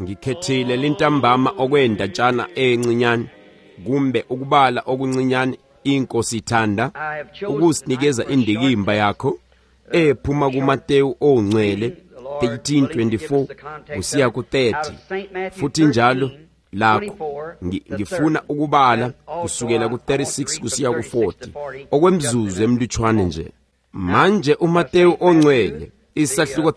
Ngikhethile lintambama okwendatshana encinyane kumbe ukubala okuncinyane inkosi ithanda ukusinikeza indikimba yakho ephuma kuMateyu ongcwele 13:24 kusiya ku-30 futhi njalo lakho ngifuna ukubala kusukela ku-36 kusiya ku-40 okwemzuzu emlutshwane nje. Manje uMateyu ongcwele isahluko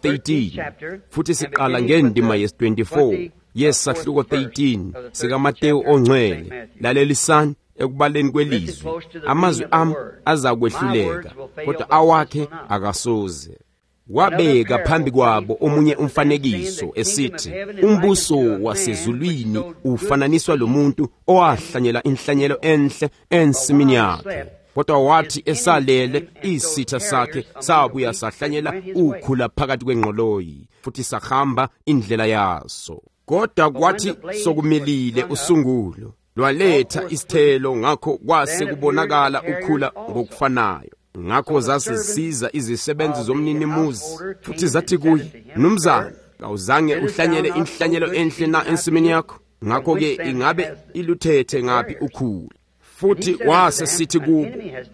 13 futhi siqala ngendima yes-24 yesahluko 13 sikaMateyu ongcwele. Lalelisani ekubaleni kwelizwi, amazwi ami azakwehluleka kodwa awakhe akasoze. Wabeka phambi kwabo omunye umfanekiso esithi, umbuso wasezulwini ufananiswa lomuntu owahlanyela inhlanyelo enhle ensimini yakhe. Kodwa wathi esalele isitha sakhe sabuya sahlanyela ukhula phakathi kwengqoloyi futhi sahamba indlela yaso. Kodwa kwathi sokumilile usungulo lwaletha isithelo, ngakho kwase kubonakala ukhula ngokufanayo. Ngakho zasisiza izisebenzi zomninimuzi futhi zathi kuye, "Mnumzane, awuzange uhlanyele inhlanyelo enhle na ensimini yakho? Ngakho-ke ingabe iluthethe ngaphi ukhula?" Futhi wase sithi kubo,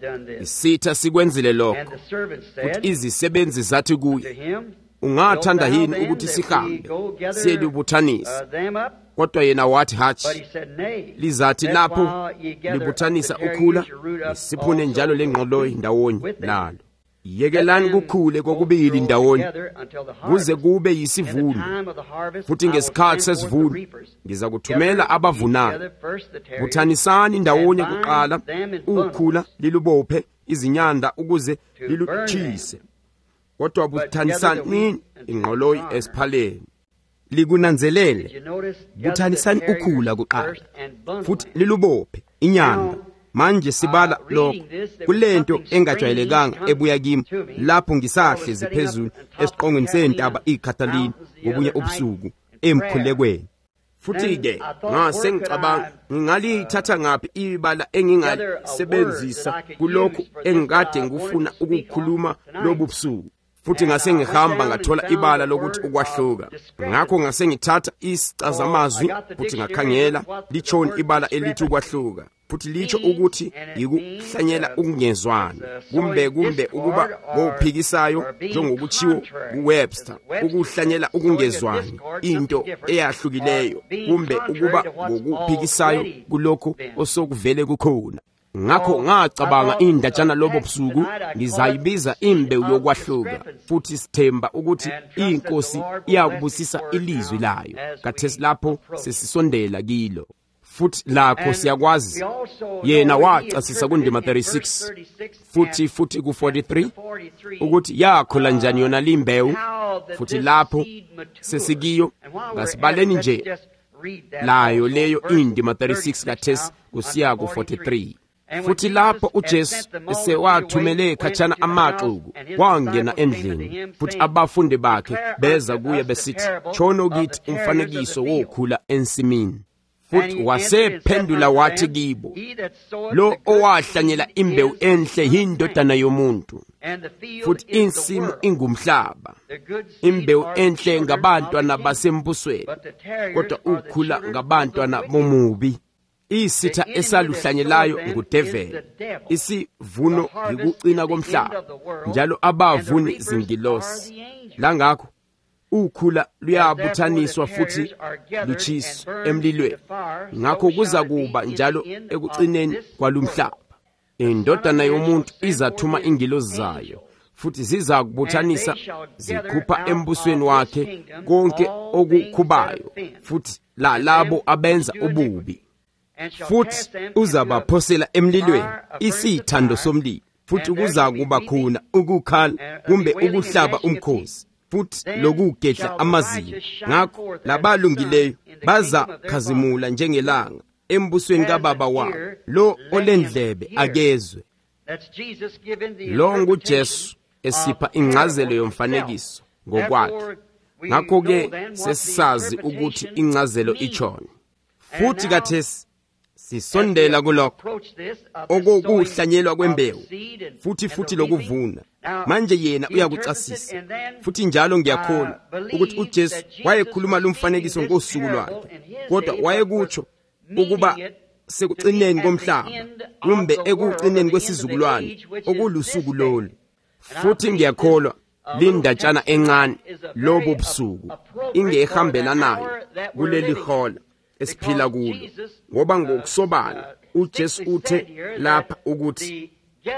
"Isitha sikwenzile lokho." Futhi izisebenzi zathi kuye, "Ungathanda yini ukuthi sihambe siyelibuthanisa?" Kodwa yena wathi, "Hatshi, lizathi lapho libuthanisa ukhula siphune njalo lengqoloyi ndawonye lalo. Yekelani kukhule kokubili ndawonye kuze kube yisivuno, futhi ngesikhathi sesivuno ngiza kuthumela abavunayo. Buthanisani ndawonye kuqala ukhula lilubophe izinyanda ukuze lilutshise, kodwa buthanisani ingqoloyi esiphaleni. Likunanzelele, buthanisani ukhula kuqala futhi lilubophe inyanda." Manje sibala lokho kulento engajwayelekanga ebuya kimi lapho ngisahlezi phezulu esiqongweni sentaba iKhathalini ngobunye ubusuku emkhulekweni. Futhi-ke ngase ngicabanga ngingalithatha ngaphi ibala engingalisebenzisa kulokhu engikade ngifuna ukukhuluma lobu busuku. Futhi ngase ngihamba ngathola ibala lokuthi ukwahluka. Ngakho ngase ngithatha isicazamazwi futhi ngakhangela litshoni ibala elithi ukwahluka. Futhi litsho ukuthi yikuhlanyela ukungezwani kumbe ukuba ngophikisayo njengokutshiwo kuWebster, ukuhlanyela ukungezwani, into eyahlukileyo kumbe ukuba ngokuphikisayo kulokho osokuvele kukhona. Ngakho ngacabanga indatshana lobo busuku ngizayibiza imbewu yokwahluka, futhi sithemba ukuthi inkosi iyakubusisa ilizwi layo kathesi lapho sesisondela kilo. Futhi lakho siyakwazi yena wacasisa kundima 36 futhi ku-43 ukuthi yakhola njani yona limbewu. Futhi lapho sesikiyo ngasibaleni nje layo leyo indima 36 kathesi kusiya ku-43. Futhi lapho uJesu esewathumele khatshana amaxuku wangena endlini, futhi abafundi bakhe beza kuye besithi, "Tshono kithi umfanekiso wokhula ensimini." Futhi wasephendula wathi kibo, "Lo owahlanyela imbewu enhle yindodana yomuntu, futhi insimu ingumhlaba. Imbewu enhle ngabantwana basembusweni, kodwa ukhula ngabantwana bomubi. Isitha esaluhlanyelayo ngudeveli, isivuno yikucina komhlaba, njalo abavuni zingilosi. Langakho ukhula luyabuthaniswa futhi lutshiswa emlilweni. Ngakho kuza kuba njalo ekucineni kwalumhlaba. Indodana yomuntu izathuma ingilosi zayo, futhi ziza kubuthanisa zikhupha embusweni wakhe konke okukhubayo, futhi labo abenza ububi. Futhi uzabaphosela emlilweni, isithando somlilo. Futhi kuza kuba khona ukukhala kumbe ukuhlaba umkhosi, futhi lokugedla amazinyo. Ngakho labalungileyo bazakhazimula njengelanga embusweni kaBaba wabo. Lo olendlebe akezwe." Lo nguJesu esipha incazelo yomfanekiso ngokwakhe. Ngakho-ke sesisazi ukuthi incazelo itshoni. Futhi kathesi sisondela kulokho okuhlanyelwa kwembewu futhi lokuvuna. Manje yena uyakucasisa futhi njalo ngiyakholwa ukuthi uJesu wayekhuluma lumfanekiso ngosuku lwakhe, kodwa wayekutsho ukuba sekucineni komhlaba kumbe ekucineni kwesizukulwane okulusuku lolu. Futhi ngiyakholwa lindatshana encane lobo busuku ingehambelanayo kuleli hola esiphila kulo, ngoba ngokusobala uJesu uthe lapha ukuthi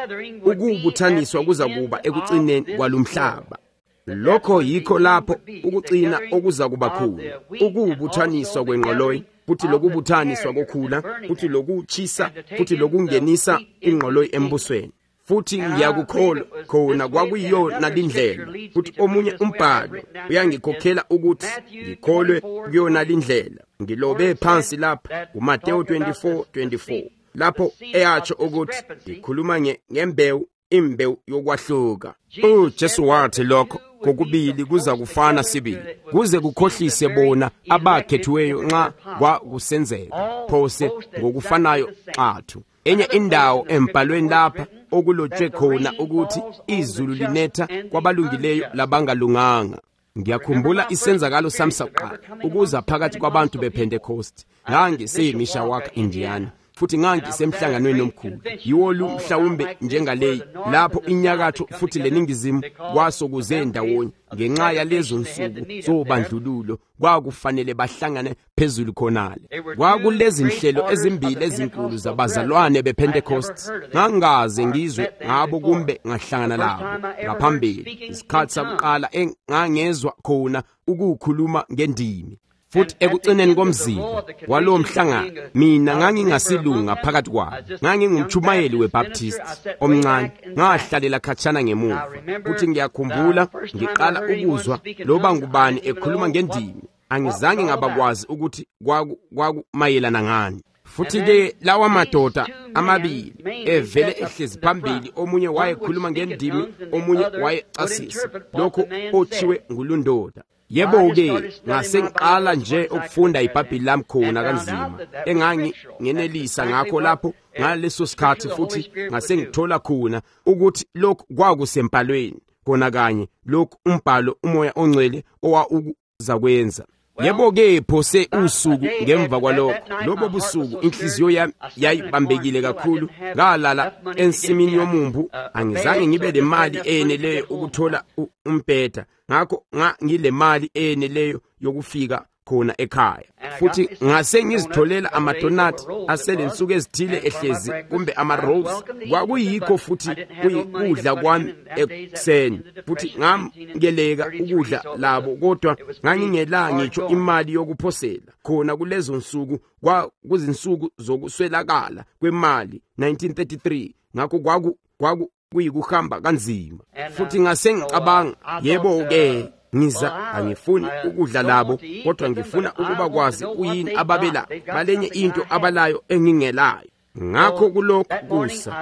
ukubuthaniswa kuza kuba ekucineni kwalomhlaba. Lokho yikho lapho ukucina okuza kuba khona, ukubuthaniswa kwengqoloyi, futhi lokubuthaniswa kokhula, futhi lokuchisa, futhi lokungenisa ingqoloyi embusweni. Futhi ngiyakukholwa khona kwakuyiyona lindlela, futhi omunye umbhalo uyangikhokhela ukuthi ngikholwe kuyona lindlela. Ngilobe phansi lapha uMateyu 24:24 lapho eyatsho ukuthi ngikhuluma ngembewu, imbewu yokwahluka. uJesu wathi lokho kokubili kuza kufana sibili, kuze kukhohlise bona abakhethiweyo nxa kwakusenzeka phose ngokufanayo xathu. Enye indawo embhalweni lapha okulotshwe khona ukuthi izulu linetha kwabalungileyo labangalunganga. Ngiyakhumbula isenzakalo sami sokuqala ukuza phakathi kwabantu bePentecost. Ngangiseyimisha wakhe Indiana, futhi ngangisemhlanganweni omkhulu yiwo lu mhlawumbe njengaleyi lapho inyakatho futhi leningizimu kwasokuze ndawonye ngenxa yalezo nsuku zobandlululo. Kwakufanele bahlangane phezulu khonale. Kwakulezi nhlelo ezimbili ezinkulu zabazalwane bePentecost. Ngangaze ngizwe ngabo kumbe ngahlangana labo ngaphambili. Isikhathi sokuqala engangezwa khona ukukhuluma ngendimi. Futhi ekucineni komzimba walowo mhlangano mina ngangingasilunga phakathi kwabo. Ngangingumchumayeli weBaptist omncane, ngahlalela khatshana ngemuva. Futhi ngiyakhumbula ngiqala ukuzwa loba ngubani ekhuluma ngendimi, angizange ngabakwazi ukuthi kwakumayelana ngani. Futhi ke lawa madoda amabili evele ehlezi phambili, omunye wayekhuluma ngendimi, omunye wayecasisa lokho othiwe ngulundoda. Yebo-ke ngasengiqala nje ukufunda iBhayibheli lami khona kanzima engangingenelisa ngakho lapho ngaleso sikhathi, futhi ngasengithola khona ukuthi lokhu kwakusempalweni khona kanye lokhu umbhalo umoya ongcwele owaukuza kwenza. Yebo-ke phose usuku ngemva kwalokho, lobo busuku inhliziyo yami yayibambekile kakhulu. Ngalala ensimini yomumbu, angizange ngibe le mali eneleyo ukuthola umbheda, ngakho ngile mali eneleyo yokufika khona ekhaya. Futhi ngase ngizitholela amadonati aselensuku ezithile ehlezi kumbe ama-rolls. Kwakuyikho futhi kuyikudla kwami ekuseni, futhi ngamkeleka ukudla labo, kodwa ngangingela ngitsho imali yokuphosela khona kulezo nsuku. Kuzinsuku zokuswelakala kwemali 1933, ngakho kuyikuhamba kanzima. Futhi ngase ngicabanga, yebo-ke ngiza angifuni ukudla labo, kodwa ngifuna ukuba kwazi kuyini ababela balenye into abalayo engingelayo. Ngakho kulokhu kusa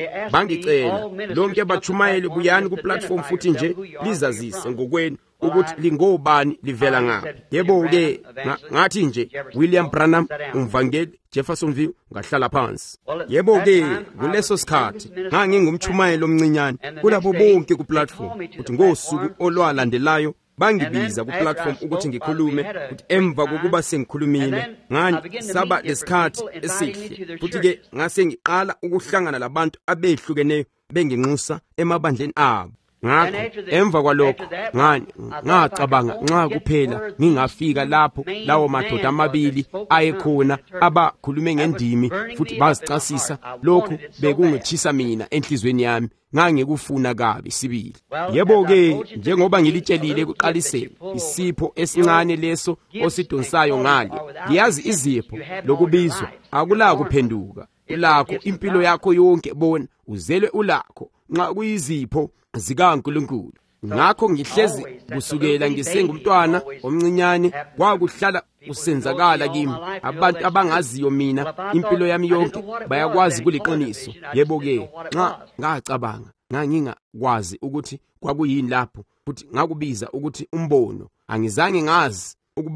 bangicela lonke bachumayeli buyani ku-platform futhi nje lizazise ngokwenu ukuthi lingobani livela ngaphi. Yebo-ke ngathi nje William Branham, umvangeli Jeffersonville, ngahlala phansi. Yebo-ke kuleso sikhathi ngangingumchumayeli omncinyane kulabo bonke ku-platform, ukuthi ngosuku olwalandelayo bangibiza ku-platform ukuthi ngikhulume. Futhi emva kokuba sengikhulumile ngasaba lesikhathi esihle, futhi-ke ngase ngiqala ukuhlangana labantu abehlukeneyo benginxusa emabandleni abo. Ngakho emva kwalokho ngacabanga nxa kuphela ngingafika lapho lawo madoda amabili ayekhona abakhulume ngendimi futhi bazicasisa, lokho bekungithisa mina enhlizweni yami. Ngangikufuna kabi sibili. Yebo-ke njengoba ngilitshelile ekuqaliseni, isipho esincane leso osidonsayo ngale, ngiyazi izipho lokubizwa akula kuphenduka. Ulakho impilo yakho yonke, bona uzelwe ulakho nxa kuyizipho zikaNkulunkulu. Ngakho ngihlezi kusukela ngisengumntwana omncinyane kwakuhlala kusenzakala kimi. Abantu abangaziyo mina impilo yami yonke bayakwazi kuliqiniso. Yebo-ke nxa ngacabanga ngangingakwazi ukuthi kwakuyini lapho, futhi ngakubiza ukuthi umbono. Angizange ngazi ukubana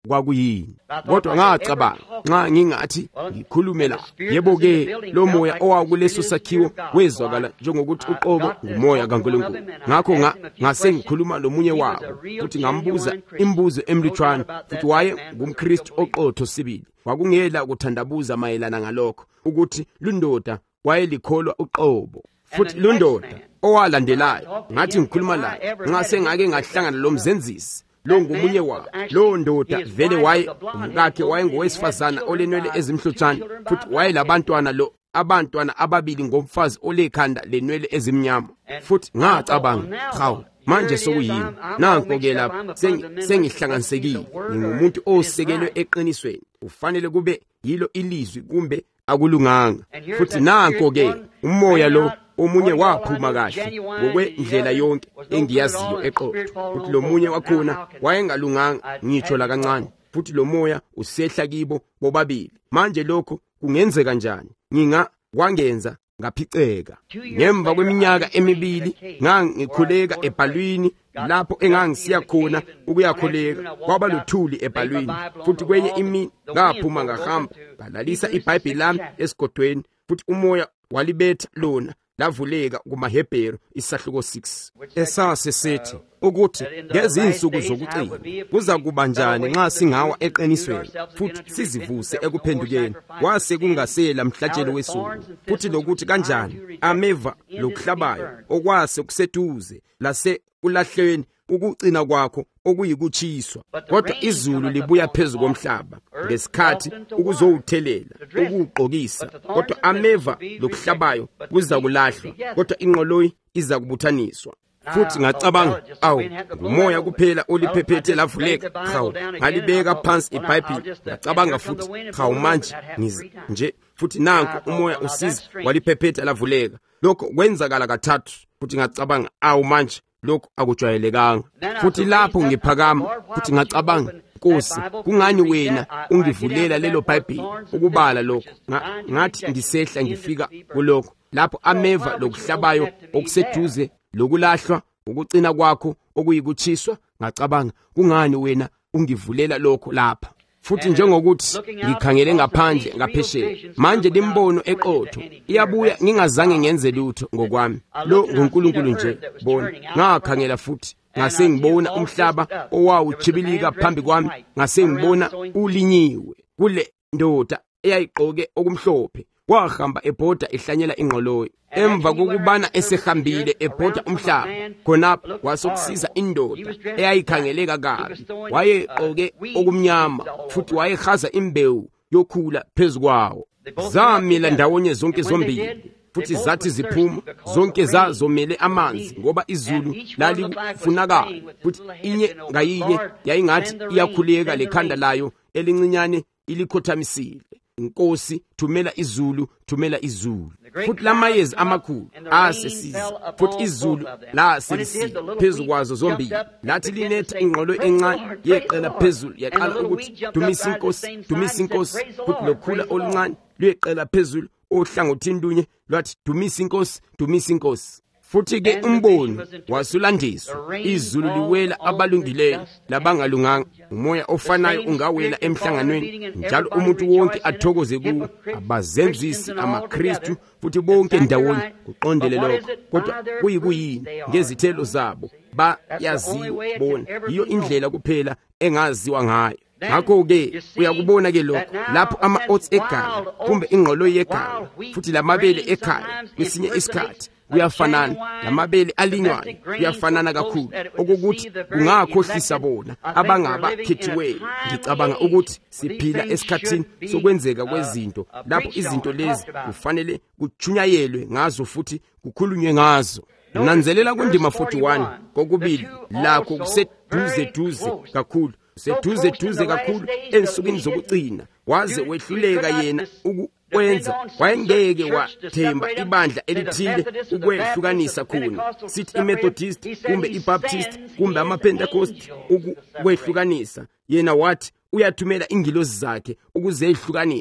kwakuyini. Kodwa ngacabanga nxa ngingathi ngikhulume la, yebo-ke lo moya owakuleso sakhiwo wezwakala njengokuthi uqobo ngumoya kaNkulunkulu. Ngakho ngase ngikhuluma lomunye wabo futhi ngambuza imibuzo emlutshwana, futhi waye ngumKristu oqotho sibili. Kwakungela ukuthandabuza mayelana ngalokho ukuthi lundoda wayelikholwa uqobo. Futhi lundoda owalandelayo ngathi ngikhuluma laye ngase ngake ngahlangana lo mzenzisi. Lo ngumunye wabo. Lo ndoda vele waye umkakhe wayengowesifazana olenwele ezimhlotshana, futhi wayelabantwana abantwana ababili ngomfazi olekhanda lenwele ezimnyama. Futhi ngacabanga, hawu, manje sokuyini? Nanko-ke lapha sengihlanganisekile. Ngingumuntu osekelwe eqinisweni. Kufanele kube yilo ilizwi kumbe akulunganga. Futhi nanko-ke umoya lo omunye waphuma kahle ngokwendlela yonke engiyaziyo eqotho. Futhi lo munye wakhona wayengalunganga ngitsho la kancane. Futhi lo moya usehla kibo bobabili. Manje lokho kungenzeka kanjani? Kwangenza ngaphiceka. Ngemva kweminyaka emibili ngangikhuleka ebhalwini lapho engangisiya khona ukuyakhuleka. Kwaba luthuli ebhalwini, futhi kwenye imini ngaphuma ngahamba ngalalisa iBhayibheli lami esigodweni, futhi umoya walibetha lona lavuleka kumaHebheru isahluko 6 esasesithi ukuthi ngezinsuku zokucina kuza kuba njani nxa singawa eqinisweni futhi sizivuse ekuphendukeni, kwase kungasela mhlatshelo wesuku, futhi lokuthi kanjani ameva lokuhlabayo okwase kuseduze lase ulahlweni ukucina kwakho okuyikutshiswa. Kodwa izulu libuya phezu komhlaba ngesikhathi ukuzowuthelela ukuwugqokisa. Kodwa ameva lokuhlabayo kuza kulahlwa, kodwa inqoloyi iza kubuthaniswa. Futhi ngacabanga, awu, ngumoya kuphela oliphephethe lavuleka. Hawu, ngalibeka phansi iBhayibheli ngacabanga futhi, hawu, manje nje futhi nanku umoya usiza waliphephetha lavuleka. Lokho kwenzakala kathathu, futhi ngacabanga, awu, manje lokho akujwayelekanga. Futhi lapho ngiphakama futhi ngacabanga, Nkosi, kungani wena ungivulela lelo Bhayibheli ukubala lokho? Ngathi ngisehla ngifika kulokho lapho ameva lokuhlabayo okuseduze lokulahlwa ukucina kwakho okuyikutshiswa. Ngacabanga, kungani wena ungivulela lokho lapha? Futhi njengokuthi ngikhangele ngaphandle ngaphesheya, manje limbono eqotho iyabuya ngingazange ngenze lutho ngokwami. Lo nguNkulunkulu nje. Bona ngakhangela futhi ngase ngibona umhlaba owawuchibilika phambi kwami, ngase ngibona ulinyiwe kule ndoda eyayigqoke okumhlophe. Wahamba ebhoda ehlanyela ingqoloyi. Emva kokubana esehambile ebhoda umhlaba, khonapho wasokusiza indoda eyayikhangeleka kabi. Wayegqoke okumnyama futhi wayehaza imbewu yokhula phezu kwawo. Zamila ndawonye zonke zombili, futhi zathi ziphuma zonke zazomele amanzi ngoba izulu lalifunakala. Futhi inye ngayinye yayingathi iyakhuleka lekhanda layo elincinyane ilikhothamisile. Nkosi, thumela izulu, thumela izulu. Futhi lamayezi amakhulu asesiza, futhi izulu la selisile phezu kwazo zombili. Lathi linetha ingqolo encane yeqela phezulu, yaqala ukuthi dumisa inkosi, dumisa inkosi. Futhi lokhula oluncane lweqela phezulu ohlangothini lunye lwathi dumisa inkosi, dumisa inkosi. Futhi-ke umbono wasulandiswa, izulu liwela abalungileyo labangalunganga. Umoya ofanayo ungawela emhlanganweni, njalo umuntu wonke athokoze kuwo, abazenzisi, amaKristu, futhi bonke ndawonye kuqondele lokho. Kodwa kuyini ngezithelo zabo bayaziwa bona, yiyo indlela kuphela engaziwa ngayo. Ngakho-ke uyakubona-ke lokho lapho ama-oats eganga kumbe ingqoloyi yeganga futhi lamabele ekhaya kwesinye isikhathi kuyafanana, lamabele alinywayo kuyafanana kakhulu, okokuthi kungakhohlisa bona abangabakhethiweyo. Ngicabanga ukuthi siphila esikhathini sokwenzeka kwezinto lapho izinto lezi kufanele kuchunyayelwe ngazo futhi kukhulunywe ngazo. Nanzelela kundima 41 kokubili lakho kuseduze kakhulu, seduze kakhulu ensukwini zokucina, waze wehluleka yena ukwenza. Wayengeke wathemba ibandla elithile ukwehlukanisa khona, sithi iMethodist kumbe iBaptist kumbe amaPentecost, ukwehlukanisa. Yena wathi uyathumela ingilosi zakhe ukuzehlukanisa.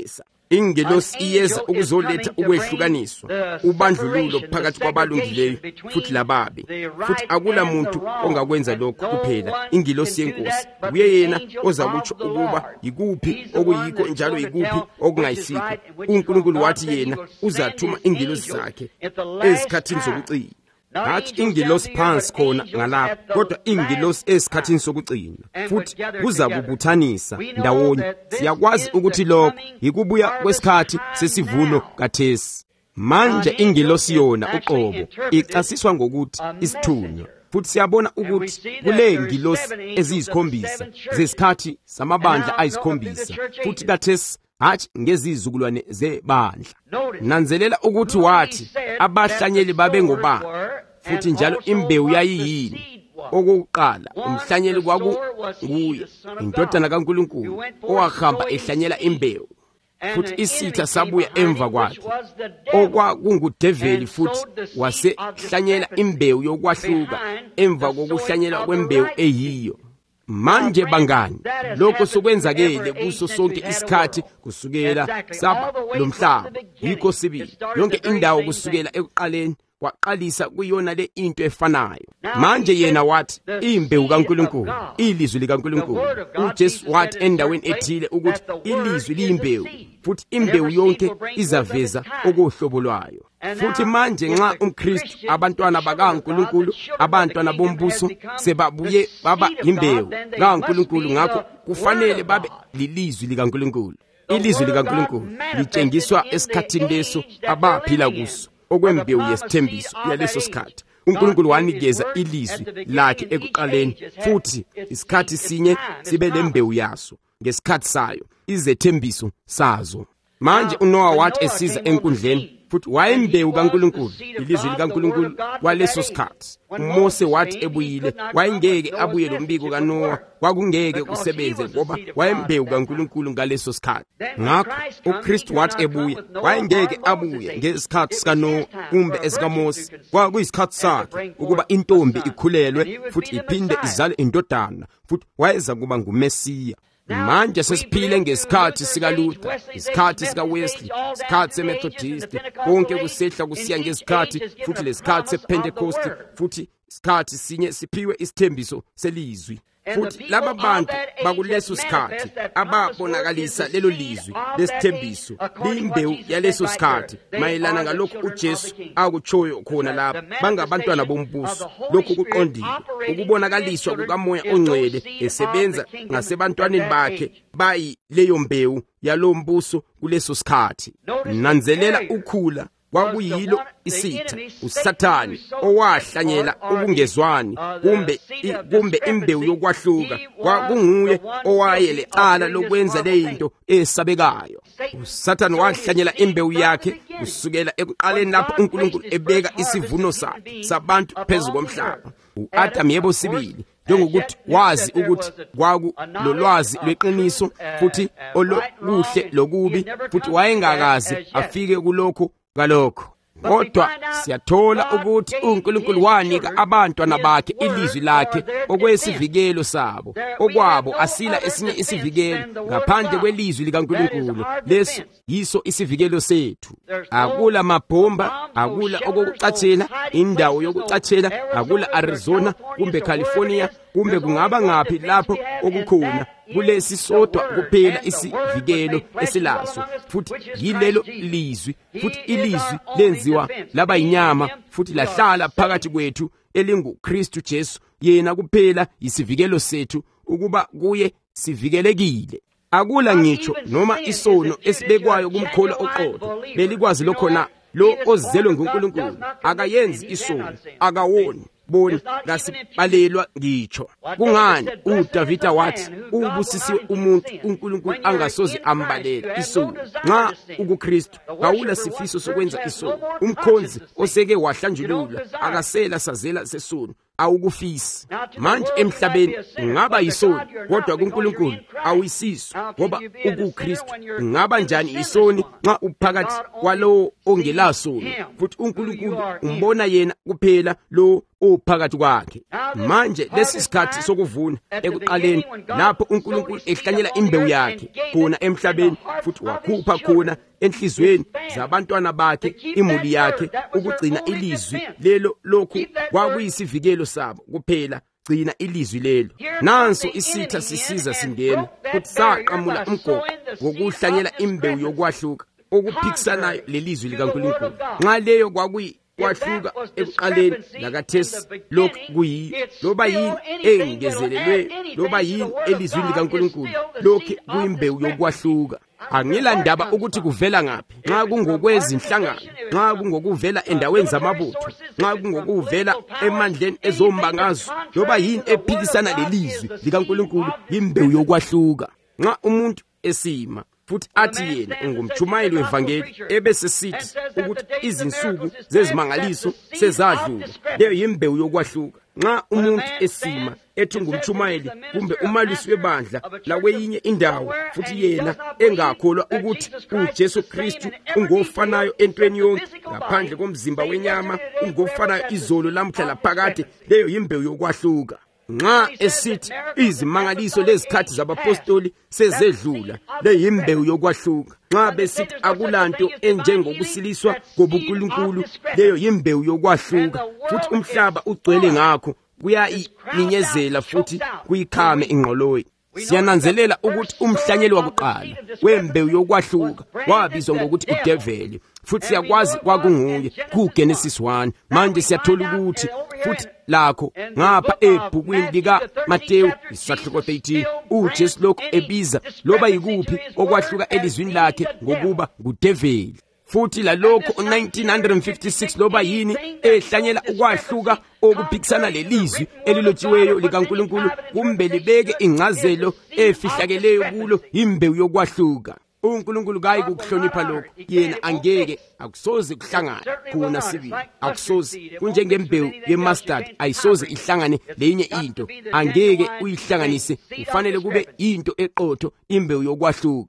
ingelosi iyeza ukuzoletha ukwehlukaniswa, ubandlululo phakathi kwabalungileyo futhi lababi. Futhi akula muntu ongakwenza lokho kuphela ingelosi yenkosi. Kuye yena ozakutsho ukuba yikuphi okuyikho njalo yikuphi okungayisikho. uNkulunkulu wathi yena uzathuma ingelosi zakhe ezikhathini zokugcina. Hathi ingelosi phansi khona ngalapha, kodwa ingelosi esikhathini sokugcina. Futhi kuzakubuthanisa ndawonye. Siyakwazi ukuthi lokho yikubuya kwesikhathi sesivuno kathesi. Manje ingelosi yona uqobo icasiswa ngokuthi isithunywa. Futhi siyabona ukuthi kule ngilosi eziyisikhombisa zesikhathi samabandla ayisikhombisa, futhi kathesi hathi ngezizukulwane zebandla. Nanzelela ukuthi wathi abahlanyeli babe ngobani, futhi njalo imbewu yayiyini. Okokuqala umhlanyeli kwakunguye, indodana kaNkulunkulu, owahamba ehlanyela imbewu. Futhi isitha sabuya emva kwakhe, okwakungudeveli, futhi wasehlanyela imbewu yokwahluka emva kokuhlanyela kwembewu eyiyo. Manje bangani, lokho sokwenzakele kuso sonke isikhathi kusukela saba lomhlaba. Yikho sibili yonke indawo kusukela ekuqaleni waqalisa kuyona le into efanayo. Manje yena wathi imbewu kaNkulunkulu, ilizwi likaNkulunkulu. uJesu wathi endaweni ethile ukuthi ilizwi liyimbewu, futhi imbewu yonke izaveza okuhlobo lwayo. Futhi manje nxa umKristu, abantwana bakaNkulunkulu, abantwana bombuso sebabuye baba imbewu kaNkulunkulu, ngakho kufanele babe lilizwi likaNkulunkulu. Ilizwi likaNkulunkulu litshengiswa esikhathini leso abaphila kuso, okwembewu yesithembiso yaleso sikhathi. uNkulunkulu wanikeza ilizwi lakhe ekuqaleni, futhi isikhathi sinye sibe lembewu yaso ngesikhathi sayo, izethembiso sazo. Manje uNoah wathi esiza enkundleni, futhi wayembewu kaNkulunkulu, ilizwi likaNkulunkulu kwaleso sikhathi. uMose wathi ebuyile wayengeke abuye lombiko kaNoah, kwakungeke kusebenze ngoba wayembewu kaNkulunkulu ngaleso sikhathi. Ngakho uKristu wathi ebuye wayengeke abuye ngesikhathi sikaNoah kumbe esikaMose. Kwakuyisikhathi sakhe ukuba intombi ikhulelwe futhi iphinde izale indodana, futhi wayeza kuba nguMesiya. Manje sesiphile ngesikhathi sikaLuther, isikhathi sikaWesley, isikhathi seMethodist, konke kusehla kusiya ngesikhathi, futhi lesikhathi sePentecost, futhi isikhathi sinye siphiwe isithembiso selizwi. Futhi laba bantu bakuleso sikhathi ababonakalisa lelo lizwi lesithembiso liyimbewu yaleso sikhathi mayelana ngalokho uJesu akutshoyo khona lapha, bangabantwana bombuso. Lokhu kuqondile ukubonakaliswa kukaMoya oNgcwele esebenza ngasebantwaneni bakhe bayi leyo mbewu yalo mbuso kuleso sikhathi. Nanzelela ukhula kwakuyilo isitha, uSathane, owahlanyela ukungezwani kumbe imbewu yokwahluka. Kwakunguye owayelecala lokwenza lento esabekayo. uSathane wahlanyela imbewu yakhe kusukela ekuqaleni lapho uNkulunkulu ebeka isivuno sakhe sabantu phezu komhlaba. u-Adamu yebo sibili, njengokuthi wazi ukuthi kwaku lolwazi lweqiniso futhi olukuhle lokubi, futhi wayengakazi afike kulokho kalokho. Kodwa siyathola ukuthi uNkulunkulu wanika abantwana bakhe ilizwi lakhe okwesivikelo sabo, okwabo asila esinye isivikelo ngaphandle kwelizwi likaNkulunkulu. Leso yiso isivikelo sethu. Akula mabhomba, akula okokucathela, indawo yokucathela, akula Arizona kumbe California kumbe kungaba ngaphi lapho okukhona. Kulesi sodwa kuphela isivikelo esilaso, futhi yilelo lizwi. Futhi ilizwi lenziwa laba inyama, futhi lahlala phakathi kwethu, elinguKristu Jesu. Yena kuphela isivikelo sethu, ukuba kuye sivikelekile. Akula ngitsho noma isono esibekwayo kumkhola oqotho belikwazi lokho na. Lo ozelwe nguNkulunkulu akayenzi isono, akawoni boni ngasibalelwa ngitsho. Kungani uDavida wathi ubusisiwe umuntu uNkulunkulu angasoze ambalela isono? Nxa ukuKristu kawula sifiso sokwenza isono. Umkhonzi oseke wahlanjululwa akasela sazela sesono, awukufisi. Manje emhlabeni ungaba yisoni, kodwa kuNkulunkulu awuyisiso, ngoba ukuKristu. Ungaba njani isoni nxa uphakathi kwalowo ongelasoni, futhi uNkulunkulu umbona yena kuphela lo ophakathi kwakhe. Manje lesi sikhathi sokuvuna ekuqaleni, lapho uNkulunkulu ehlanyela imbewu yakhe khona emhlabeni, futhi wakhupha khona enhlizweni zabantwana bakhe, imuli yakhe, ukugcina ilizwi lelo. Lokhu kwakuyisivikelo sabo kuphela. Gcina ilizwi lelo. Nanso isitha sisiza singena, futhi saqamula umgoqo ngokuhlanyela imbewu yokwahluka okuphikisanayo lelizwi likaNkulunkulu. Nxa leyo kwahluka ekuqaleni lakathesi, lokhu kuyiyo loba yini engezelelwe, loba yini elizwini likaNkulunkulu, lokhu kuyimbewu yokwahluka. Angilandaba ukuthi kuvela ngaphi, nxa kungokwezinhlangano, nxa kungokuvela endaweni zamabutho, nxa kungokuvela emandleni ezombangazwe, loba yini ephikisana lelizwi likaNkulunkulu, imbewu yokwahluka. Nxa umuntu esima futhi athi yena ungumtshumayeli wevangeli, ebesesithi ukuthi izinsuku zezimangaliso sezadlula, leyo yimbewu yokwahluka. Nxa umuntu esima ethi ungumtshumayeli kumbe umalusi webandla lakweyinye indawo, futhi yena engakholwa ukuthi uJesu Kristu ungofanayo entweni yonke, ngaphandle komzimba wenyama, ungofanayo izolo, lamhla laphakade, leyo yimbewu yokwahluka. Nxa esithi izimangaliso lezikhathi zabapostoli sezedlula, le yimbewu yokwahluka. Nxa besithi akulanto enjengokusiliswa kobuNkulunkulu, leyo yimbewu yokwahluka. Futhi umhlaba ugcwele ngakho, kuyayininyezela futhi kuyikhame ingqoloyi. Siyananzelela ukuthi umhlanyeli wakuqala wembewu yokwahluka wabizwa ngokuthi uDeveli, futhi siyakwazi kwakunguye kuGenesis 1. Manje siyathola ukuthi futhi lakho ngapha ebhukwini lika Mateyu isahluko 13 uJesu lokhu ebiza loba yikuphi okwahluka elizwini lakhe ngokuba nguDeveli. Futhi lalokho 1956 loba yini ehlanyela ukwahluka okuphikisana lelizwi elilotshiweyo likaNkulunkulu, kumbe libeke ingcazelo efihlakeleyo kulo, imbewu yokwahluka. uNkulunkulu kayi kukuhlonipha lokho. Yena angeke akusoze kuhlangana khona sibili, akusoze. Kunjengembewu yemustard ayisoze ihlangane lenye into, angeke uyihlanganise. Kufanele kube into eqotho, imbewu yokwahluka.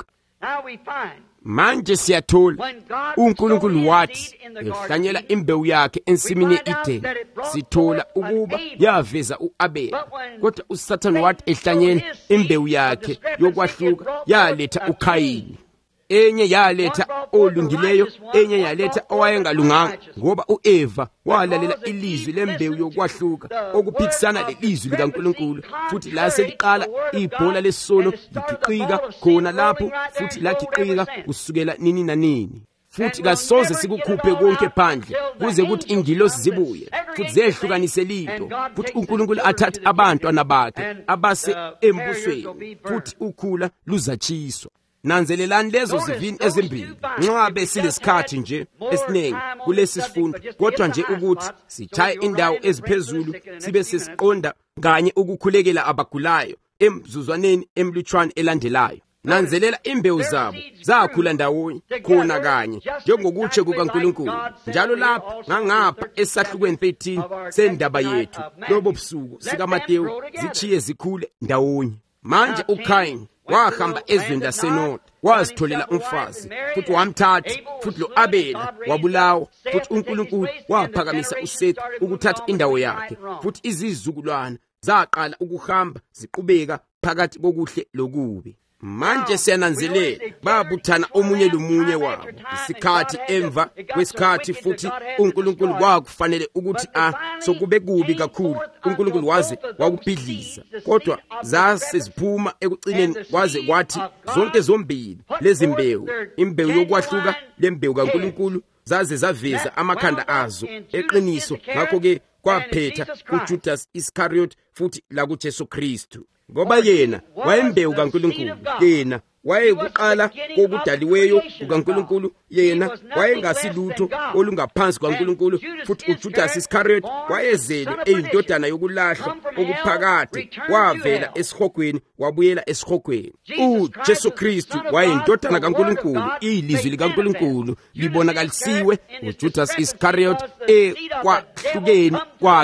Manje siyathola uNkulunkulu wathi ehlanyela imbewu yakhe ensimini ye-Edeni. Sithola ukuba yaveza u-Abeli, kodwa uSathane wathi ehlanyela imbewu yakhe yokwahluka yaletha uKhayini. Enye yaletha olungileyo, enye yaletha owayengalunganga, ngoba u-Eva walalela ilizwi lembewu yokwahluka okuphikisana lelizwi likaNkulunkulu, futhi laseliqala ibhola lesono ligiqika khona lapho, futhi lagiqika kusukela nini nanini. Futhi kasoze sikukhuphe konke phandle kuze kuthi ingilosi zibuye futhi zehlukanise linto, futhi uNkulunkulu athathe abantwana bakhe abase embusweni, futhi ukhula luzatshiswa. Nanzelelani lezo zivini ezimbili. Nxa besilesikhathi nje esiningi kulesi sifundo, kodwa nje ukuthi sithaye indawo eziphezulu sibe sesiqonda kanye ukukhulekela abagulayo emzuzwaneni emlutshwana elandelayo. Nanzelela imbewu zabo zakhula ndawonye khona kanye njengokutshe kukaNkulunkulu. Njalo lapho ngangapha esahlukweni 13 sendaba yethu lobo busuku sikaMateyu zichiye zikhule ndawonye. Manje uKhayini wahamba ezweni laseNoda, wazitholela umfazi, futhi wamthatha, futhi lo-Abeli wabulawa, futhi uNkulunkulu waphakamisa uSethi ukuthatha indawo yakhe, futhi izizukulwana zaqala ukuhamba ziqhubeka phakathi kokuhle lokubi. Manje siyananzelela babuthana omunye lomunye wabo isikhathi emva kwesikhathi, futhi uNkulunkulu kwakufanele ukuthi sokube kubi kakhulu, uNkulunkulu waze wakubhidliza, kodwa zase ziphuma ekucineni kwaze kwathi zonke zombili lezi mbewu, imbewu yokwahluka lembewu kaNkulunkulu, zaze zaveza amakhanda azo eqiniso. Ngakho-ke kwaphetha uJudas Iscariot futhi lakuJesu Kristu, ngoba yena wayembewu kaNkulunkulu, yena wayekuqala kokudaliweyo kukaNkulunkulu, yena wayengasilutho olungaphansi kwaNkulunkulu. Futhi uJudas Iscariot wayezelwe eyindodana yokulahlwa okuphakade, wavela esihogweni wabuyela esihogweni. uJesu Kristu wayeyindodana kaNkulunkulu, ilizwi likaNkulunkulu libonakalisiwe. uJudas Iscariot ekwahlukeni kwakhe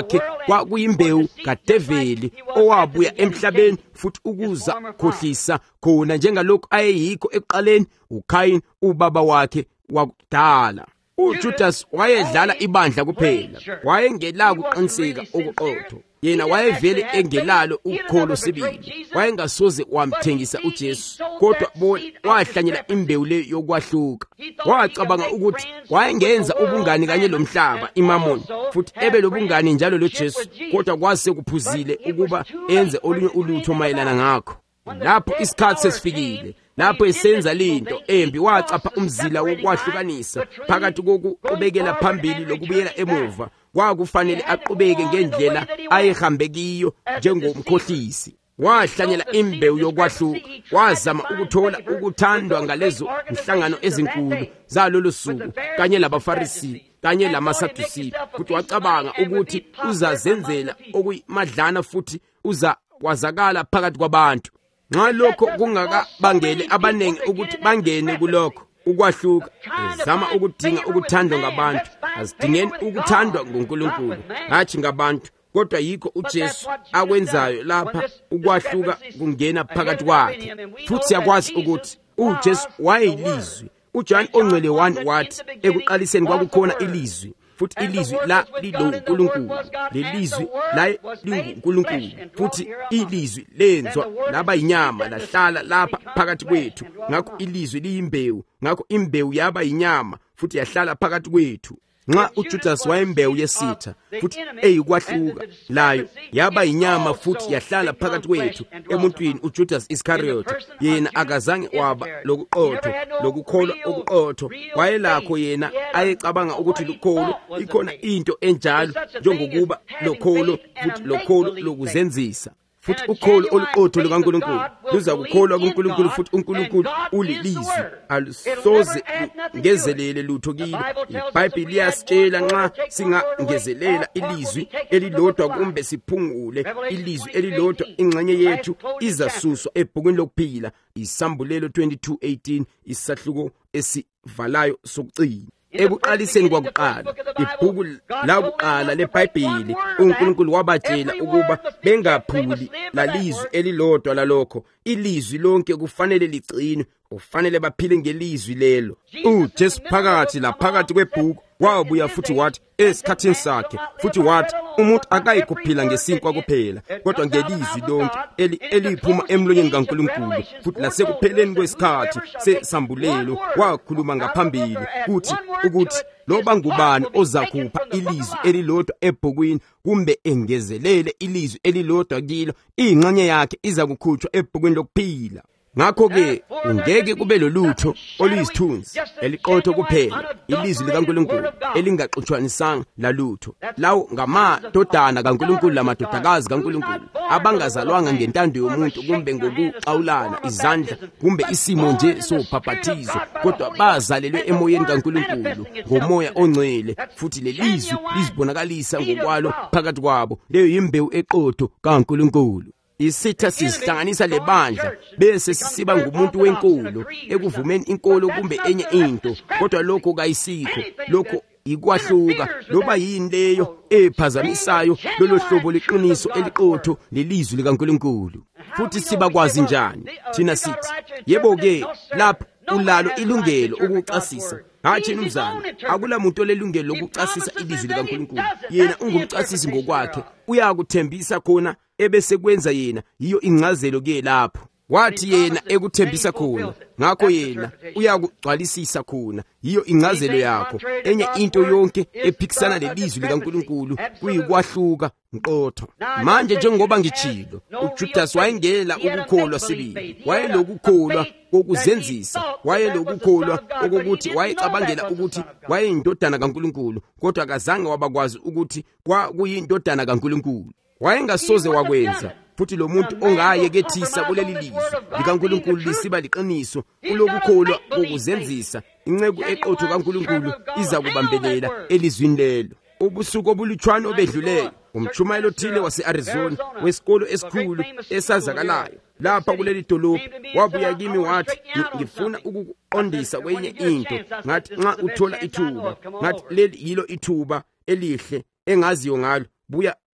kwakuyimbewu kaDeveli owabuya emhlabeni futhi ukuza khohlisa khona njengalokhu ayeyikho ekuqaleni uKayini ubaba wakhe wakudala. uJudas wayedlala ibandla kuphela, wayengela kuqiniseka okuqotho. Yena wayevele engelalo ukholo sibili, wayengasoze wamthengisa uJesu, kodwa wahlanyela imbewu le yokwahluka. Wacabanga ukuthi wayengenza ubungani kanye lomhlaba iMamoni, futhi ebe lobungani njalo loJesu, kodwa kwase kuphuzile ukuba enze olunye ulutho mayelana ngakho. Lapho isikhathi sesifikile, lapho esenza lento embi, wacapha umzila wokwahlukanisa phakathi kokuqhubekela phambili lokubuyela emuva. Kwakufanele aqhubeke ngendlela ayehambe kiyo njengomkhohlisi. Wahlanyela imbewu yokwahluka, wazama ukuthola ukuthandwa ngalezo mhlangano ezinkulu zalolu suku kanye labaFarisi kanye lamaSadusi, futhi wacabanga ukuthi uzazenzela okuyimadlana futhi uzakwazakala phakathi kwabantu. Nxa lokho kungakabangele abanengi ukuthi bangene kulokho ukwahluka, ezama ukudinga ukuthandwa ngabantu, azidingeni ukuthandwa nguNkulunkulu hatshi ngabantu. Kodwa yikho uJesu akwenzayo lapha, ukwahluka kungena phakathi kwakhe. Futhi siyakwazi ukuthi uJesu wayeyilizwi. uJohn Ongcwele 1 wathi, ekuqaliseni kwakukhona ilizwi, futhi ilizwi la liloNkulunkulu, lelizwi la linguNkulunkulu, futhi ilizwi lenzwa laba yinyama lahlala lapha phakathi kwethu. Ngakho ilizwi liyimbewu, ngakho imbewu yaba yinyama futhi yahlala phakathi kwethu. Nxa uJudas wayembewu yesitha futhi eyikwahluka, layo yaba yinyama futhi yahlala phakathi kwethu emuntwini uJudas Iscariot. Yena akazange waba lokuqotho, lokukholwa okuqotho. Wayelakho yena ayecabanga ukuthi lukholo ikhona into enjalo njengokuba lokholo, futhi lokholo lokuzenzisa. Futhi ukholo oluqotho lukaNkulunkulu luza kukholwa kuNkulunkulu, futhi uNkulunkulu ulilizwi, alusoze ngezelele lutho kilo. iBhayibheli liyasitshela nxa singangezelela ilizwi elilodwa kumbe siphungule ilizwi elilodwa, ingxenye yethu izasuswa ebhukwini lokuphila. Isambulelo 22:18, isahluko esivalayo sokucina. Ekuqaliseni kwakuqala, ibhuku lakuqala leBhayibheli, uNkulunkulu wabatshela ukuba bengaphuli lalizwi elilodwa lalokho. Ilizwi lonke kufanele ligcinwe, kufanele baphile ngelizwi lelo. uJesu phakathi laphakathi kwebhuku wabuya futhi wathi esikhathini sakhe, futhi wathi umuntu akayikuphila ngesinkwa kuphela, kodwa ngelizwi lonke eliphuma emlonyeni kaNkulunkulu. Futhi lasekupheleni kwesikhathi sesambulelo wakhuluma ngaphambili ukuthi loba ngubani ozakhupha ilizwi elilodwa ebhukwini kumbe engezelele ilizwi elilodwa kilo, ingxenye yakhe iza kukhutshwa ebhukwini lokuphila. Ngakho-ke ungeke kube lolutho oluyisithunzi eliqotho kuphela, ilizwi likaNkulunkulu elingaxutshanisanga lalutho. Lawo ngamadodana kaNkulunkulu lamadodakazi kaNkulunkulu abangazalwanga ngentando yomuntu kumbe ngokuxawulana izandla kumbe isimo nje sobhaphathizo, kodwa bazalelwe emoyeni kaNkulunkulu ngomoya ongcwele, futhi lelizwi lizibonakalisa ngokwalo phakathi kwabo. Leyo yimbewu eqotho kaNkulunkulu. Isitha sizihlanganisa lebandla bese sisiba ngumuntu wenkolo ekuvumeni inkolo kumbe enye into, kodwa lokho kayisikho. Lokho ikwahluka, loba yini leyo ephazamisayo lolo hlobo leqiniso eliqotho lelizwi likaNkulunkulu. Futhi siba kwazi njani? Thina sithi yebo-ke lapho ulalo ilungelo ukucasisa. Hatshi mzana, akula muntu olelungelo lokucasisa ilizwi likaNkulunkulu. Yena ungumcasisi ngokwakhe, uyakuthembisa khona ebese kwenza yena yiyo ingcazelo ke lapho. Wathi yena ekuthembisa khona, ngakho yena uyakugcwalisisa khona, yiyo ingcazelo yakho. Enye into yonke ephikisana lelizwi likaNkulunkulu kuyikwahluka nqotho. Manje njengoba ngichilo, uJudas wayengela ukukholwa sibili. Wayelokukholwa kokuzenzisa, wayelokukholwa okokuthi wayecabangela ukuthi wayeyindodana kaNkulunkulu, kodwa akazange wabakwazi ukuthi kuyindodana kaNkulunkulu. Wayengasoze wakwenza. Futhi lo muntu ongayekethisa kuleli lizwi likaNkulunkulu lisiba liqiniso kulokukholwa kokuzenzisa, inceku eqotho kaNkulunkulu iza kubambelela elizwini lelo. Ubusuku obulutshwana obedluleyo, umchumayelo othile wase-Arizona wesikolo esikhulu esazakalayo lapha kuleli dolobho wabuya kimi wathi, ngifuna ukukuqondisa kwenye into. Ngathi nxa uthola ithuba, ngathi leli yilo ithuba elihle engaziyo ngalo, buya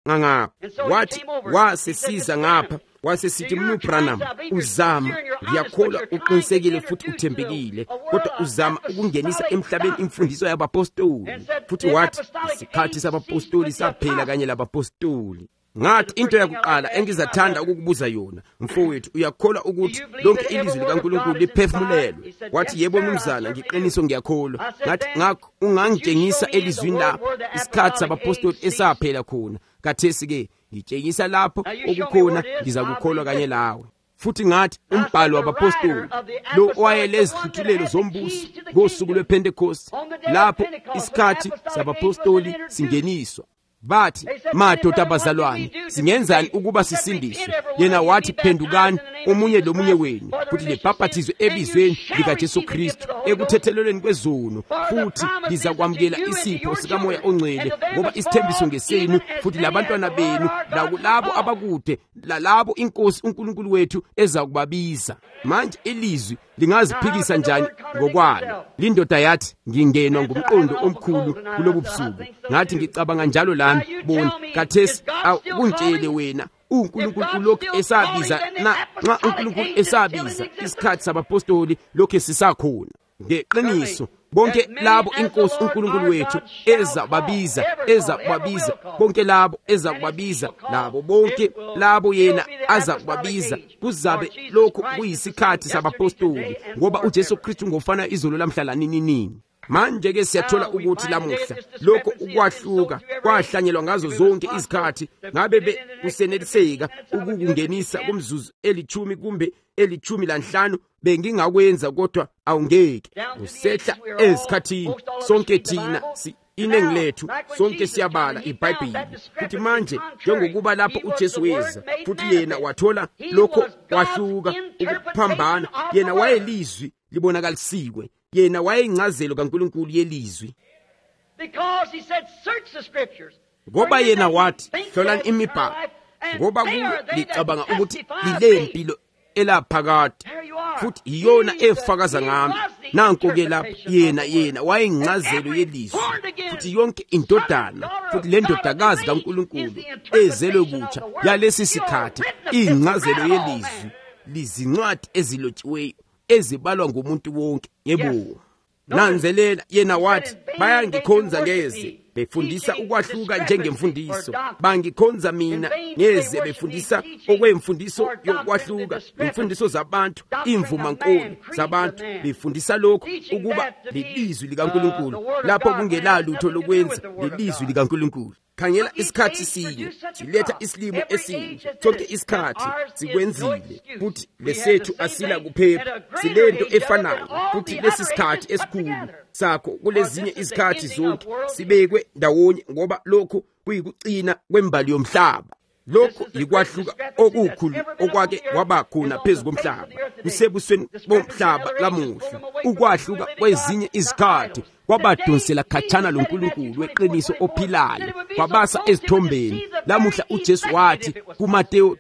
ngangapha. Wathi wasesiza ngapha wasesithi Mnu Branham, uzama, ngiyakholwa uqinisekile futhi uthembekile, kodwa uzama ukungenisa emhlabeni imfundiso yabapostoli. Futhi wathi isikhathi sabapostoli saphela kanye labapostoli. Ngathi into yakuqala engizathanda ukukubuza yona, mfowethu, uyakholwa ukuthi lonke ilizwi likaNkulunkulu liphefumulelwe? Wathi yebo mnumzana, ngiqiniso ngiyakholwa. Ngathi ngakho ungangitshengisa elizwini lapho isikhathi sabapostoli esaphela khona. Kathesi-ke ngitshengisa lapho okukhona, ngizakukholwa kanye lawe. Futhi ngathi umbhalo wabapostoli lo owayelezihluthulelo zombuso ngosuku lwePentecost, lapho isikhathi sabapostoli singeniswa. Bathi, madoda abazalwane, singenzani ukuba sisindiswe? Yena wathi, phendukani omunye lomunye wenu, futhi libhaphathizwe ebizweni likaJesu Kristu ekuthethelelweni kwezono, futhi lizakwamukela isipho sikaMoya Ongcwele, ngoba isithembiso ngesenu, futhi labantwana benu, labo abakude, lalabo iNkosi uNkulunkulu wethu ezakubabiza. Manje ilizwi lingaziphikisa njani ngokwalo? Lindoda yathi, ngingenwa ngumqondo omkhulu kulobu busuku. Ngathi ngicabanga njalo lami, bona kathesi akungitshele wena uNkulunkulu ulokhu esabiza nxa uNkulunkulu esabiza isikhathi sabapostoli lokhu sisakhona. Ngeqiniso bonke labo iNkosi uNkulunkulu wethu ezababiza bonke labo ezakubabiza, labo bonke labo yena azakubabiza, kuzabe lokhu kuyisikhathi sabapostoli, ngoba uJesu Kristu ngofana izolo lamhla nini. Manje-ke siyathola ukuthi lamuhla lokho ukwahluka kwahlanyelwa ngazo zonke izikhathi ngabe kuseneliseka ukukungenisa kumzuzu 10 kumbe 15 bengingakwenza, kodwa awungeke. Usehla ezikhathini sonke thina iningi lethu sonke siyabala iBhayibheli. Futhi manje njengokuba lapho uJesu weza, futhi yena wathola lokho kwahluka ukuphambana, yena wayelizwi libonakalisiwe, yena wayeyincazelo kaNkulunkulu yelizwi. Ngoba yena wathi, hlolani imibhalo, ngoba licabanga ukuthi lile mpilo elaphakade, futhi iyona efakaza ngami. Nanko-ke lapho yena wayeyincazelo yelizwi, futhi yonke indodana, futhi le ndodakazi kaNkulunkulu ezelwe butsha yalesi sikhathi iyincazelo yelizwi, lizincwadi ezilotshiweyo ezibalwa ngumuntu wonke. Yebo, nanzelela, yena wathi, bayangikhonza ngeze befundisa ukwahluka njengemfundiso, bangikhonza mina ngeze befundisa okwemfundiso yokwahluka, imfundiso zabantu, imvumankolo zabantu, befundisa lokho ukuba lelizwi likaNkulunkulu lapho kungelalutho lokwenza lelizwi likaNkulunkulu. Khangela, isikhathi sinye siletha isilimo esinje, sonke isikhathi sikwenzile, futhi lesethu asila kuphepha, silento efanayo, futhi lesi sikhathi esikhulu sakho kulezinye izikhathi zonke sibekwe ndawonye, ngoba lokho kuyikucina kwembali yomhlaba. Lokho yikwahluka okukhulu okwake wabakhona phezu komhlaba, kusebusweni bomhlaba lamuhla. Ukwahluka kwezinye izikhathi kwabadonsela khatshana loNkulunkulu weqiniso ophilayo, kwabasa ezithombeni. Lamuhla uJesu wathi kuMateyu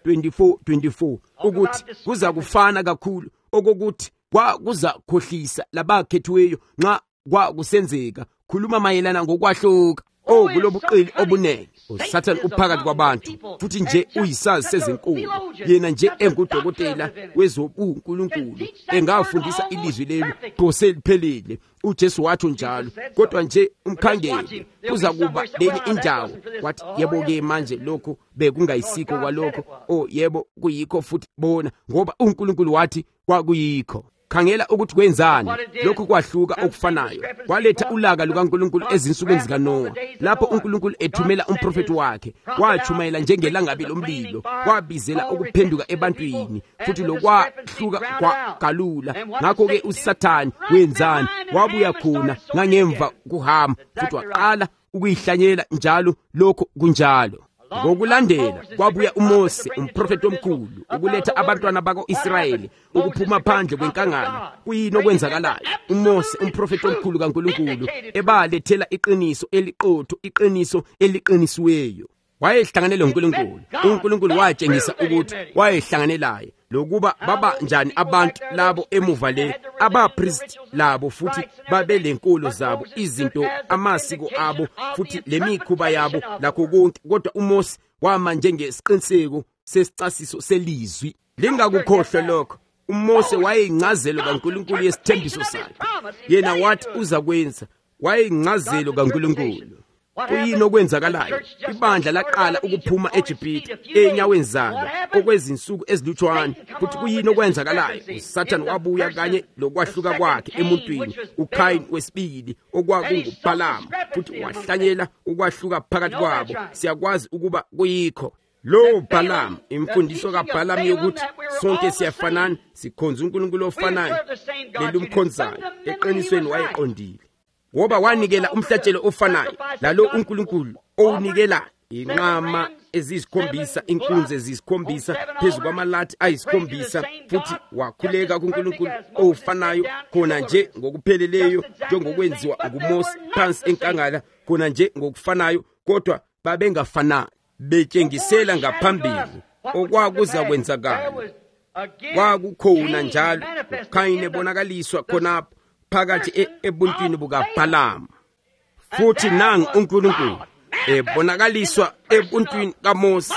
24:24 ukuthi kuza kufana kakhulu okokuthi kwakuzakhohlisa labakhethiweyo nxa kwakusenzeka. Khuluma mayelana ngokwahluka kulobuqili obunene. uSathane uphakathi kwabantu, futhi nje uyisazi sezenkolo, yena nje engudokotela wezobuNkulunkulu engafundisa ilizwi lelo phose liphelele. uJesu wathi njalo, kodwa nje umkhangele kuza kuba lenye indawo. Wathi yebo-ke manje lokho bekungayisiko kwalokho, yebo kuyikho, futhi bona ngoba uNkulunkulu wathi kwakuyikho. Khangela ukuthi kwenzani lokhu kwahluka okufanayo. Kwaletha ulaka lukaNkulunkulu ezinsukwini zikaNowa, lapho uNkulunkulu ethumela umprofeti wakhe, watshumayela njengelangabi lomlilo, kwabizela ukuphenduka ebantwini, futhi lokwahluka kwagalula. Ngakho-ke uSathane wenzani? Wabuya khona ngangemva kuhamba, futhi waqala ukuyihlanyela njalo lokho kunjalo. Ngokulandela kwabuya uMose, umprofeti omkhulu, ukuletha abantwana bako-Israyeli ukuphuma phandle kwenkangala. Kuyini okwenzakalayo? uMose, umprofeti omkhulu kaNkulunkulu, ebalethela iqiniso eliqotho, iqiniso eliqinisiweyo. Wayehlanganele uNkulunkulu. uNkulunkulu watshengisa ukuthi wayehlanganelaye. lokuba baba njani abantu labo emuva le abapriest labo futhi babe lenkolo zabo, izinto, amasiko abo futhi lemikhuba yabo lakho konke. Kodwa uMose wama njengesiqiniseko sesicasiso selizwi. Lingakukhohlwa lokho, uMose wayeyincazelo kaNkulunkulu yesithembiso sakhe. Yena wathi uza kwenza, wayeyincazelo kaNkulunkulu. Kuyini okwenzakalayo? Ibandla laqala ukuphuma eGibhithe enyaweni zalo okwezinsuku ezilutshwana. Futhi kuyini okwenzakalayo? uSathane wabuya kanye lokwahluka kwakhe emuntwini, uKhayini wesibili okwakungubhalamu, futhi wahlanyela ukwahluka phakathi kwabo. Siyakwazi ukuba kuyikho lo Balaam, imfundiso kaBalaam yokuthi sonke siyafanana, sikhonza uNkulunkulu ofanayo, lelumkhonzayo eqinisweni wayeqondile, ngoba wanikela umhlatshelo ofanayo lalo uNkulunkulu owunikela inqama eziyisikhombisa, inkunzi eziyisikhombisa phezu kwamalathi ayisikhombisa, futhi wakhuleka kuNkulunkulu ofanayo khona nje ngokupheleleyo njengokwenziwa nguMose phansi enkangala, khona nje ngokufanayo, kodwa babengafanani, betshengisela ngaphambili okwakuza kwenzakala. Kwakukhona njalo uKhayini ebonakaliswa khonapho phakathi ebuntwini bukaBhalamu, futhi nangu uNkulunkulu ebonakaliswa ebuntwini kaMose,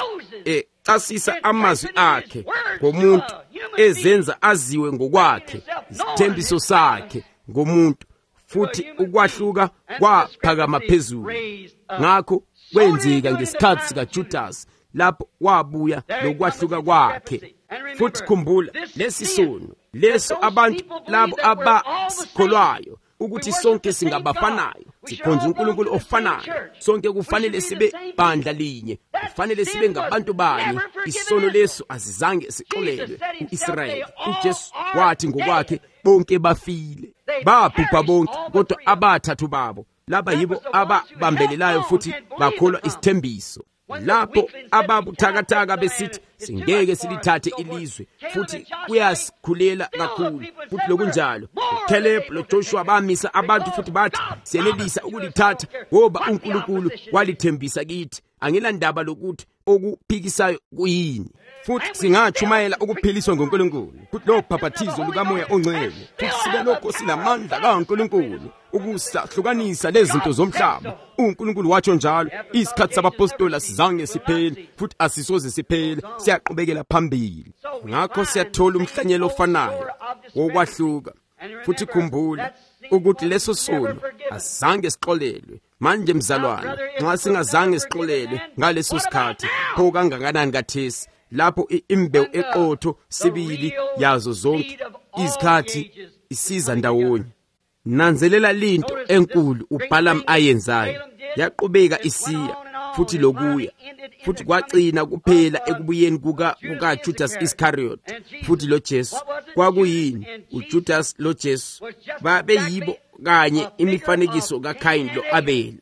ecasisa amazwi akhe ngomuntu, ezenza aziwe ngokwakhe, isithembiso sakhe ngomuntu, futhi ukwahluka kwaphakama phezulu. Ngakho kwenzeka ngesikhathi sikaJudasi lapho wabuya lokwahluka kwakhe. Futhi khumbula lesi sono leso abantu labo abasikholwayo ukuthi sonke singabafanayo, sikhonza uNkulunkulu ofanayo, sonke kufanele sibe bandla linye, kufanele sibe ngabantu banye. Isono leso azizange sixolelwe u-Israyeli. uJesu wathi ngokwakhe bonke bafile, babhubha bonke, kodwa abathathu babo laba yibo ababambelelayo futhi bakholwa isithembiso. Lapho ababuthakathaka besithi singeke silithathe ilizwe, futhi kuyasikhulela kakhulu, futhi lokunjalo uCaleb loJoshua bamisa abantu futhi bathi siyenelisa ukulithatha ngoba uNkulunkulu walithembisa kithi. Angilandaba lokuthi okuphikisayo kuyini, futhi singatshumayela ukuphiliswa ngoNkulunkulu, futhi lo bhaphathizo lukaMoya oNgcwele, futhi sibe lokho sinamandla kaNkulunkulu ukusahlukanisa lezi zinto zomhlaba. uNkulunkulu watsho njalo, isikhathi sabapostoli asizange siphele, futhi asisoze siphele, siyaqhubekela phambili. Ngakho siyathola umhlanyelo ofanayo wokwahluka. Futhi khumbula ukuthi leso sono azange sixolelwe. Manje mzalwane, nxa singazange sixolelwe ngaleso sikhathi, pho kangakanani kathesi lapho imbewu eqotho sibili yazo zonke izikhathi isiza ndawonye. Nanzelela linto enkulu uBalaam ayenzayo, yaqhubeka isiya futhi lokuya, futhi kwagcina kuphela ekubuyeni kukaJudas Iscariot futhi loJesu. Kwakuyini? uJudas loJesu babe yibo kanye imifanekiso kaKhayini lo-Abela.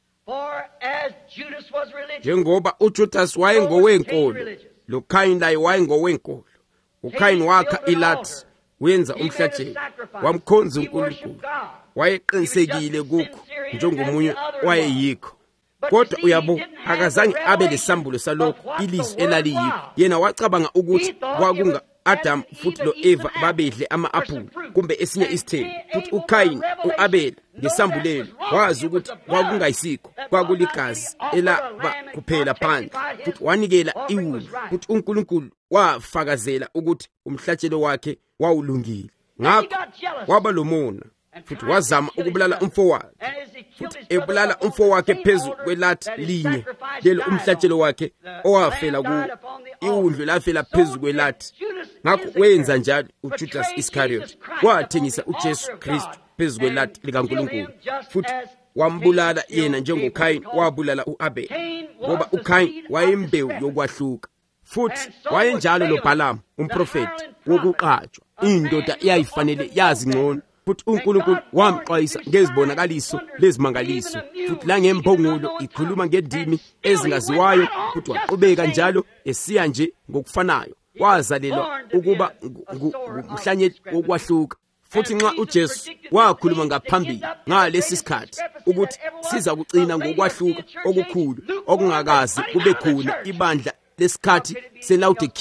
Njengoba uJudas wayengowenkolo, loKhayini laye wayengowenkolo. uKhayini wakha ilathi, wenza umhlatshelo, wamkhonza uNkulunkulu, wayeqinisekile kukho njengomunye wayeyikho. Kodwa uyabo, akazange abe lesambulo salokho ilizwi elaliyikho. Yena wacabanga ukuthi kwakunga Adam futhi lo-Eva babedle ama-aphula kumbe esinye isithelo, futhi uKhayini u-Abela ngesambulelo wazi ukuthi kwakungayisikho, kwakuligazi elaba kuphela phandle, futhi wanikela iwundlu, futhi uNkulunkulu wafakazela ukuthi umhlatshelo wakhe wawulungile. Ngakho waba lomona, futhi wazama ukubulala umfowakhe, futhi ebulala umfowakhe phezu kwelathi linye lelo umhlatshelo wakhe owafela kuwo, iwundlu lafela phezu kwelathi. Ngakho wenza njalo uJudas Iscariot, wathengisa uJesu Kristu phezu kwelathi likaNkulunkulu, futhi wambulala yena njengoKhayini wabulala u-Abela, ngoba uKhayini wayembewu yokwahluka. Futhi wayenjalo loBalaam umprofeti wokuqatshwa, indoda eyayifanele yazi ngcono, futhi uNkulunkulu wamxwayisa ngezibonakaliso lezimangaliso, futhi langemphongulo ikhuluma ngendimi ezingaziwayo, futhi waqhubeka njalo esiya nje ngokufanayo. Wazalelwa ukuba ngumhlanyeli wokwahluka. Futhi nxa uJesu wakhuluma ngaphambili ngalesi sikhathi ukuthi siza kucina ngokwahluka okukhulu okungakazi kube khona ibandla lesikhathi seLaodikiya,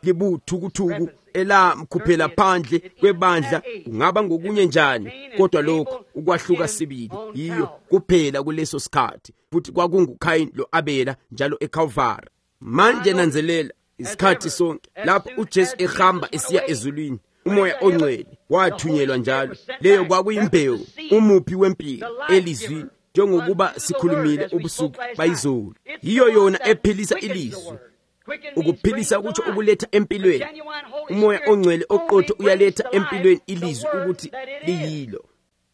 libuthukuthukuthu elamkhuphela phandle kwebandla kungaba ngokunye njani, kodwa lokho ukwahluka sibili yiyo kuphela kuleso sikhathi, futhi kwakunguKhayini lo-Abela njalo eCalvary. Manje nanzelela isikhathi sonke lapho uJesu ehamba esiya ezulwini, umoya ongcwele wathunyelwa njalo. Leyo kwakuyimbewu, umuphi wempilo elizwini, njengokuba sikhulumile ubusuku bayizolo. Yiyo yona ephilisa ilizwi. Ukuphilisa ukuthi ukuletha empilweni. Umoya ongcwele oqotho uyaletha empilweni ilizwi ukuthi liyilo.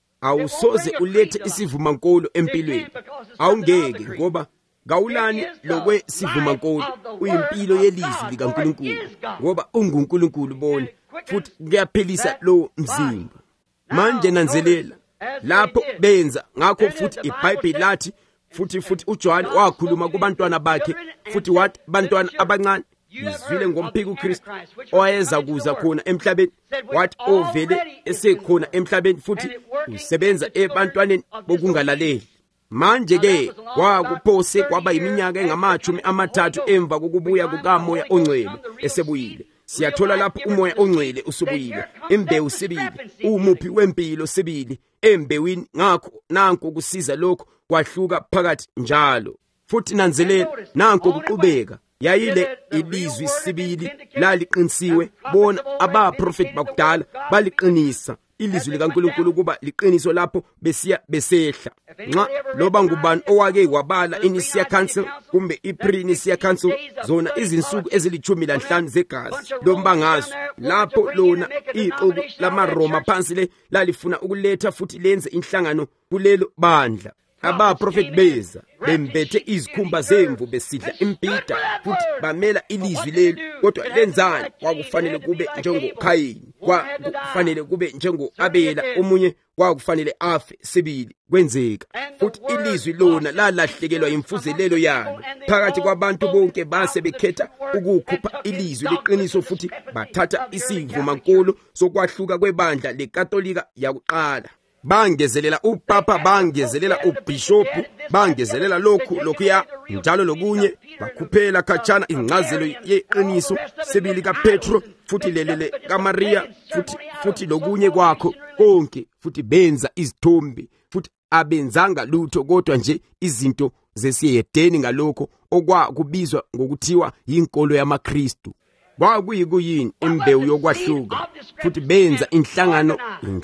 Awusoze ulethe isivumankolo empilweni. Awungeke, ngoba gawulani lokwe sivumankolo uyimpilo yelizwi likaNkulunkulu, ngoba unguNkulunkulu bona, futhi kuyaphilisa lo mzimba. Manje nanzelela lapho benza ngakho, futhi iBhayibheli lathi futhi uJohane wakhuluma kubantwana bakhe, futhi wathi bantwana abancane, izwile ngomphiko uKristu owayeza kuza khona emhlabeni, wathi ovele esekhona emhlabeni, futhi usebenza ebantwaneni bokungalaleli. Manje-ke kwakuphose kwaba yiminyaka engama-30 emva kokubuya kukaMoya Ongcwele esebuyile. Siyathola lapho umoya ongcwele usubuyile, imbewu sibili, umuphi wempilo sibili embewini. Ngakho nanko kusiza lokho kwahluka phakathi njalo. Futhi nanzelela nanko kuqhubeka, yayile ilizwi sibili laliqinisiwe. Bona abaprofeti bakudala baliqinisa ilizwi likaNkulunkulu kuba liqiniso lapho besiya besehla. Nxa loba ngubani owake wabala iNicea Council kumbe iPre-Nicea Council, zona izinsuku ezili-15 zegazi lombangazwe, lapho lona ixuku lamaRoma phansi le lalifuna ukuletha futhi lenze inhlangano kulelo bandla. Abaprofeti beza bembethe izikhumba zemvu besidla imbhida, futhi bamela ilizwi lelo. Kodwa lenzani? Kwakufanele kube njengoKhayini, kwakufanele kube njengo-Abela, omunye kwakufanele afe. Sibili kwenzeka, futhi ilizwi lona lalahlekelwa imfuzelelo yalo phakathi kwabantu bonke. Base bekhetha ukukhupha ilizwi leqiniso, futhi bathatha isivumankolo sokwahluka kwebandla leKatolika yakuqala. Bangezelela uPapa, bangezelela uBhishophu, bangezelela lokhuya njalo lokunye. Bakhuphela khatshana ingcazelo yeqiniso sibili kaPetro, futhi lelele kaMariya, futhi lokunye kwakho konke. Futhi benza izithombe, futhi abenzanga lutho kodwa nje izinto zesiyedeni ngalokho okwakubizwa ngokuthiwa yinkolo yamaKristu. Kwakuyikuyini imbewu yokwahluka, futhi benza inhlangano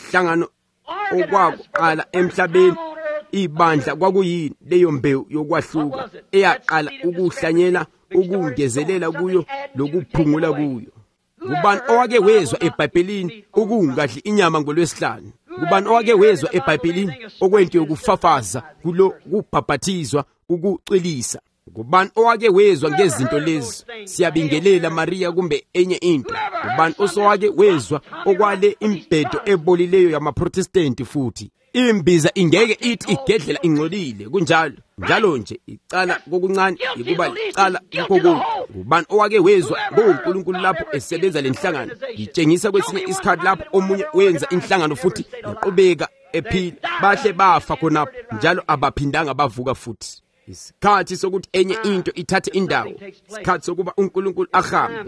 okwakuqala emhlabeni. Ibandla kwakuyini leyo mbewu yokwahluka eyaqala ukuhlanyela, ukungezelela kuyo lokuphungula kuyo. Ngubani owake wezwa eBhayibhelini ukungadli inyama ngolwesihlanu? Ngubani owake wezwa eBhayibhelini okwento yokufafaza, kulo kubhabhathizwa, ukucwilisa? Ngubani owake wezwa ngezinto lezi? Siyabingelela Mariya kumbe enye into? Ngubani osowake wezwa okwale imbedo ebolileyo yamaProtestanti? Futhi imbiza ingeke ithi igedlela ingcolile kunjalo njalo nje. Icala kokuncane yikuba licala kokho. Ngubani owake wezwa ngoNkulunkulu lapho esebenza lenhlangano? Itshengisa kwesinye isikhathi lapho omunye wenza inhlangano futhi yaqhubeka ephila, bahle bafa khonapho njalo abaphindanga bavuka futhi. Isikhathi sokuthi enye into ithathe indawo, isikhathi sokuba uNkulunkulu ahambe,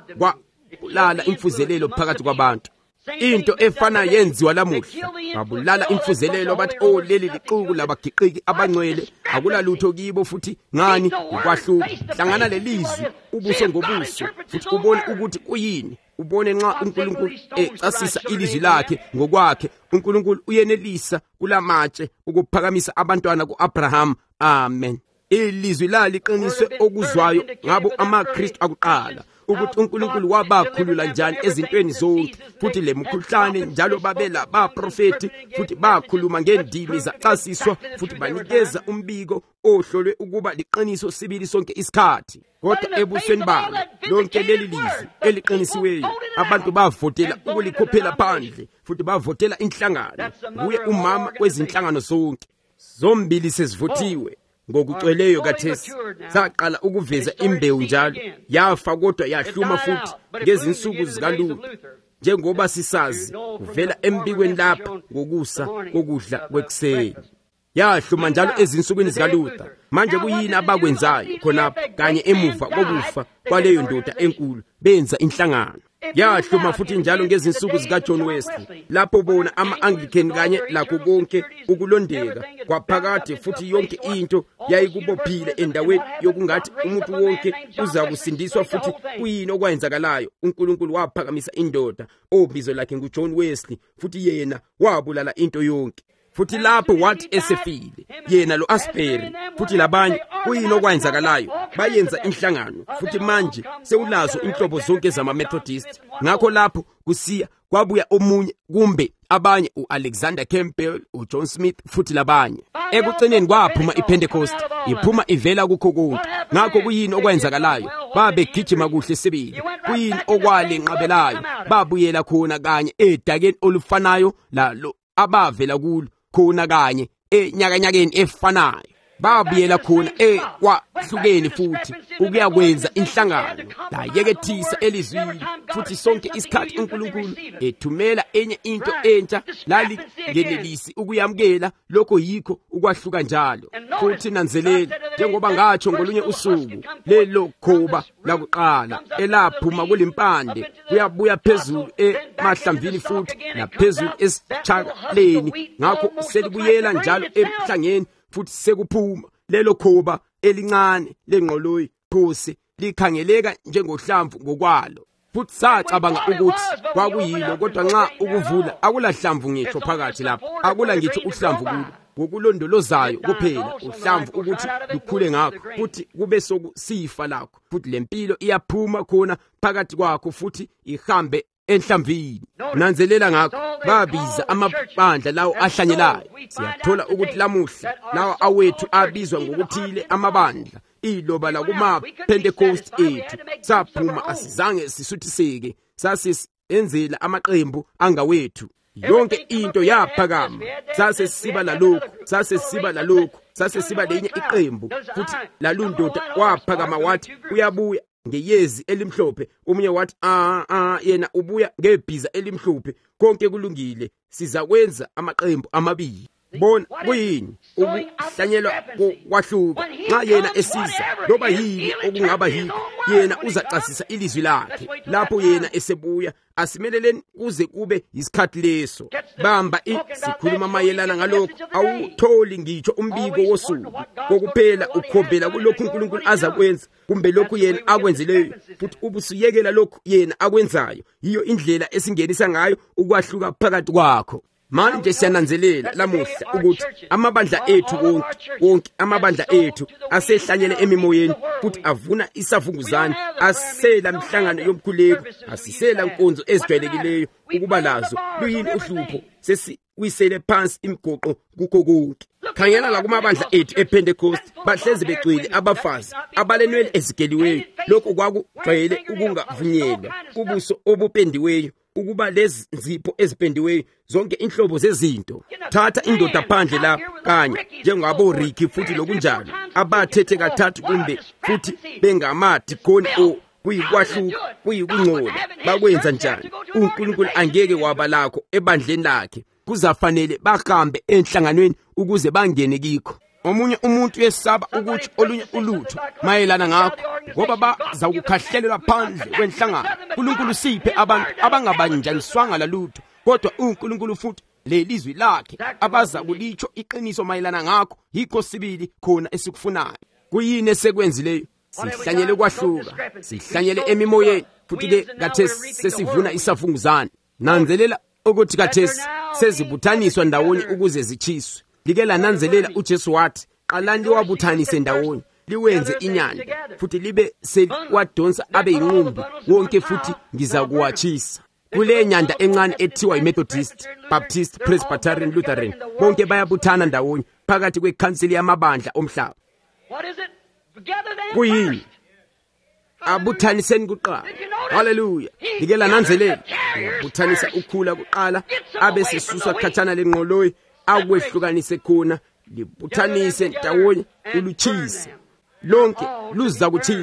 kwabulala imfuzelelo phakathi kwabantu. Into efana yenziwa lamuhla, babulala imfuzelelo bathi leli liquku labagiqiki abangcwele, akulalutho kibo. Futhi ngani? Ukwahluka. Hlangana lelizwi ubuso ngobuso, futhi ubone ukuthi kuyini. Ubone nxa uNkulunkulu ecasisa ilizwi lakhe ngokwakhe, uNkulunkulu uyenelisa kulamatshe ukuphakamisa abantwana kuAbraham. Amen. Ilizwi laliqiniswe okuzwayo ngabo amaKristu akuqala, ukuthi uNkulunkulu wabakhulula njani ezintweni zonke, futhi lemkhuhlane njalo babela baprofeti, futhi bakhuluma ngendimi zacasiswa, futhi banikeza umbiko ohlolwe ukuba liqiniso sibili sonke isikhathi. Kodwa ebusweni babo lonke leli lizwi eliqinisiweyo, abantu bavotela ukulikhophela phandle, futhi bavotela inhlangano. Kuye umama wezinhlangano zonke, zombili sezivothiwe ngokucweleyo kathesi. Saqala ukuveza imbewu njalo, yafa kodwa yahluma futhi ngezinsuku zikaLuther, njengoba sisazi kuvela embikweni lapha ngokusa kokudla kwekuseni. yahluma njalo ezinsukwini zikaLuther. Manje kuyini abakwenzayo khonapha kanye emuva kokufa kwaleyo ndoda enkulu benza inhlangano. Yahluma futhi njalo ngezinsuku zikaJohn Wesley, lapho bona ama-Anglican kanye lakho konke ukulondeka kwaphakade futhi yonke into yayikubophile endaweni yokungathi umuntu wonke uza kusindiswa. Futhi kuyini okwenzakalayo? uNkulunkulu waphakamisa indoda obizo lakhe nguJohn Wesley, futhi yena wabulala into yonke. Futhi lapho wathi esefile yena lo Asbury futhi labanye, kuyini okwenzakalayo? Bayenza inhlangano, futhi manje sewulazo inhlobo zonke zama-Methodist. Ngakho lapho kusiya kwabuya omunye kumbe abanye, uAlexander Campbell, uJohn Smith futhi labanye. Ekugcineni kwaphuma iPentecost, iphuma ivela kukho konke. Ngakho kuyini okwenzakalayo? Babegijima kuhle sibili. Kuyini okwalenqabelayo? Babuyela khona kanye edakeni olufanayo lalo abavela kulo khona kanye enyakanyakeni efanayo. Babuyela khona kwahlukeni futhi ukuyakwenza inhlangano layekethisa elizwini. Futhi sonke isikhathi uNkulunkulu ethumela enye into entsha lalingenelisi ukuyamkela lokho yikho ukwahluka njalo. Futhi nanzelela, njengoba ngatsho ngolunye usuku, lelo khoba lakuqala elaphuma kulimpande kuyabuya phezulu emahlamvini futhi naphezulu esitshakaleni. Ngakho selibuyela njalo emhlangeni futhi sekuphuma lelo khoba elincane lengqoloyi phose likhangeleka njengohlamvu ngokwalo. Futhi sacabanga ukuthi kwakuyilo, kodwa nxa ukuvula akulahlamvu ngitsho phakathi lapho, akula ngitsho uhlamvu kulo, ngokulondolozayo kuphela uhlamvu ukuthi lukhule ngakho futhi kube sokusifa lakho. Futhi lempilo iyaphuma khona phakathi kwakho futhi ihambe enhlamvini. Nanzelela, ngakho babiza amabandla lawo ahlanyelayo. Siyathola ukuthi lamuhla lawa awethu abizwa ngokuthile amabandla. Iloba la kuma-Pentecost ethu saphuma, asizange sisuthiseke, sasenzela amaqembu angawethu. Yonke into yaphakama, sasesiba lalokhu, sasesiba lalokhu, sasesiba lenye iqembu. Futhi lalundoda waphakama wathi uyabuya ngeyezi elimhlophe. Omunye wathi yena ubuya ngebhiza elimhlophe. Konke kulungile, sizakwenza amaqembu amabili. Bona kuyini ukuhlanyelwa kwahluka. Nxa yena esiza loba yini okungaba yikho, yena uzacasisa ilizwi lakhe. Lapho yena esebuya, asimeleleni kuze kube yisikhathi leso. Bamba sikhuluma mayelana ngalokho, awutholi ngitsho umbiko wosuku kokuphela ukhombela kulokhu uNkulunkulu azakwenza, kumbe lokhu yena akwenzileyo, futhi ubusuyekela lokhu yena akwenzayo. Yiyo indlela esingenisa ngayo ukwahluka phakathi kwakho. Manje siyananzelela lamuhla ukuthi amabandla ethu wonke amabandla ethu asehlanyele emimoyeni, futhi avuna isavunguzane, asela mhlangano yomkhuleko, asisela nkonzo ezijwayelekileyo ukuba lazo. Luyini uhlupho? Sesiwisele phansi imigoqo kukho konke. Khangela la kumabandla ethu ePentecost, bahlezi begcwele abafazi abalenwele ezigeliweyo. Lokho kwakujwayele ukungavunyelwa. Ubuso obupendiweyo, ukuba lezi nzipho ezipendiweyo, zonke inhlobo zezinto. Thatha indoda phandle la kanye njengabo Ricky futhi lokunjalo, abathethe kathathu kumbe futhi bengamadikoni kuyikwahluka, kuyikungcola. Bakwenza njani? uNkulunkulu angeke waba lakho ebandleni lakhe. Kuzafanele bahambe enhlanganweni ukuze bangene kikho. Omunye umuntu uyesaba ukuthi olunye ulutho mayelana ngakho, ngoba bazawukhahlelelwa phandle kwenhlangano. uNkulunkulu siphe abantu abangabanjaniswanga lalutho, kodwa uNkulunkulu futhi lelizwi lakhe abaza kulitsho iqiniso mayelana ngakho. Yikho sibili khona esikufunayo. Kuyini esekwenzileyo? Sihlanyele kwahluka, sihlanyele emimoyeni, futhi-ke kathesi sesivuna isavunguzane. Nanzelela ukuthi kathesi sezibuthaniswa ndawonye ukuze zichiswe. Like lananzelela uJesu wathi, qalani liwabuthanise ndawonye, liwenze inyanda, futhi libe seliwadonsa abe yinqumbi wonke, futhi ngizakuwatshisa. Kule nyanda encane ethiwa yiMethodist, Baptist, Presbyterian, Lutheran, bonke bayabuthana ndawonye phakathi kwekhansili yamabandla omhlaba. Kuyini? Abuthaniseni kuqala. Hallelujah. Like lananzelela, buthanisa ukhula kuqala, abe sesuswa khathana lengqoloyi, akwehlukanise khona, libuthanise ndawonye, uluchise. Lonke luza kuthiswa.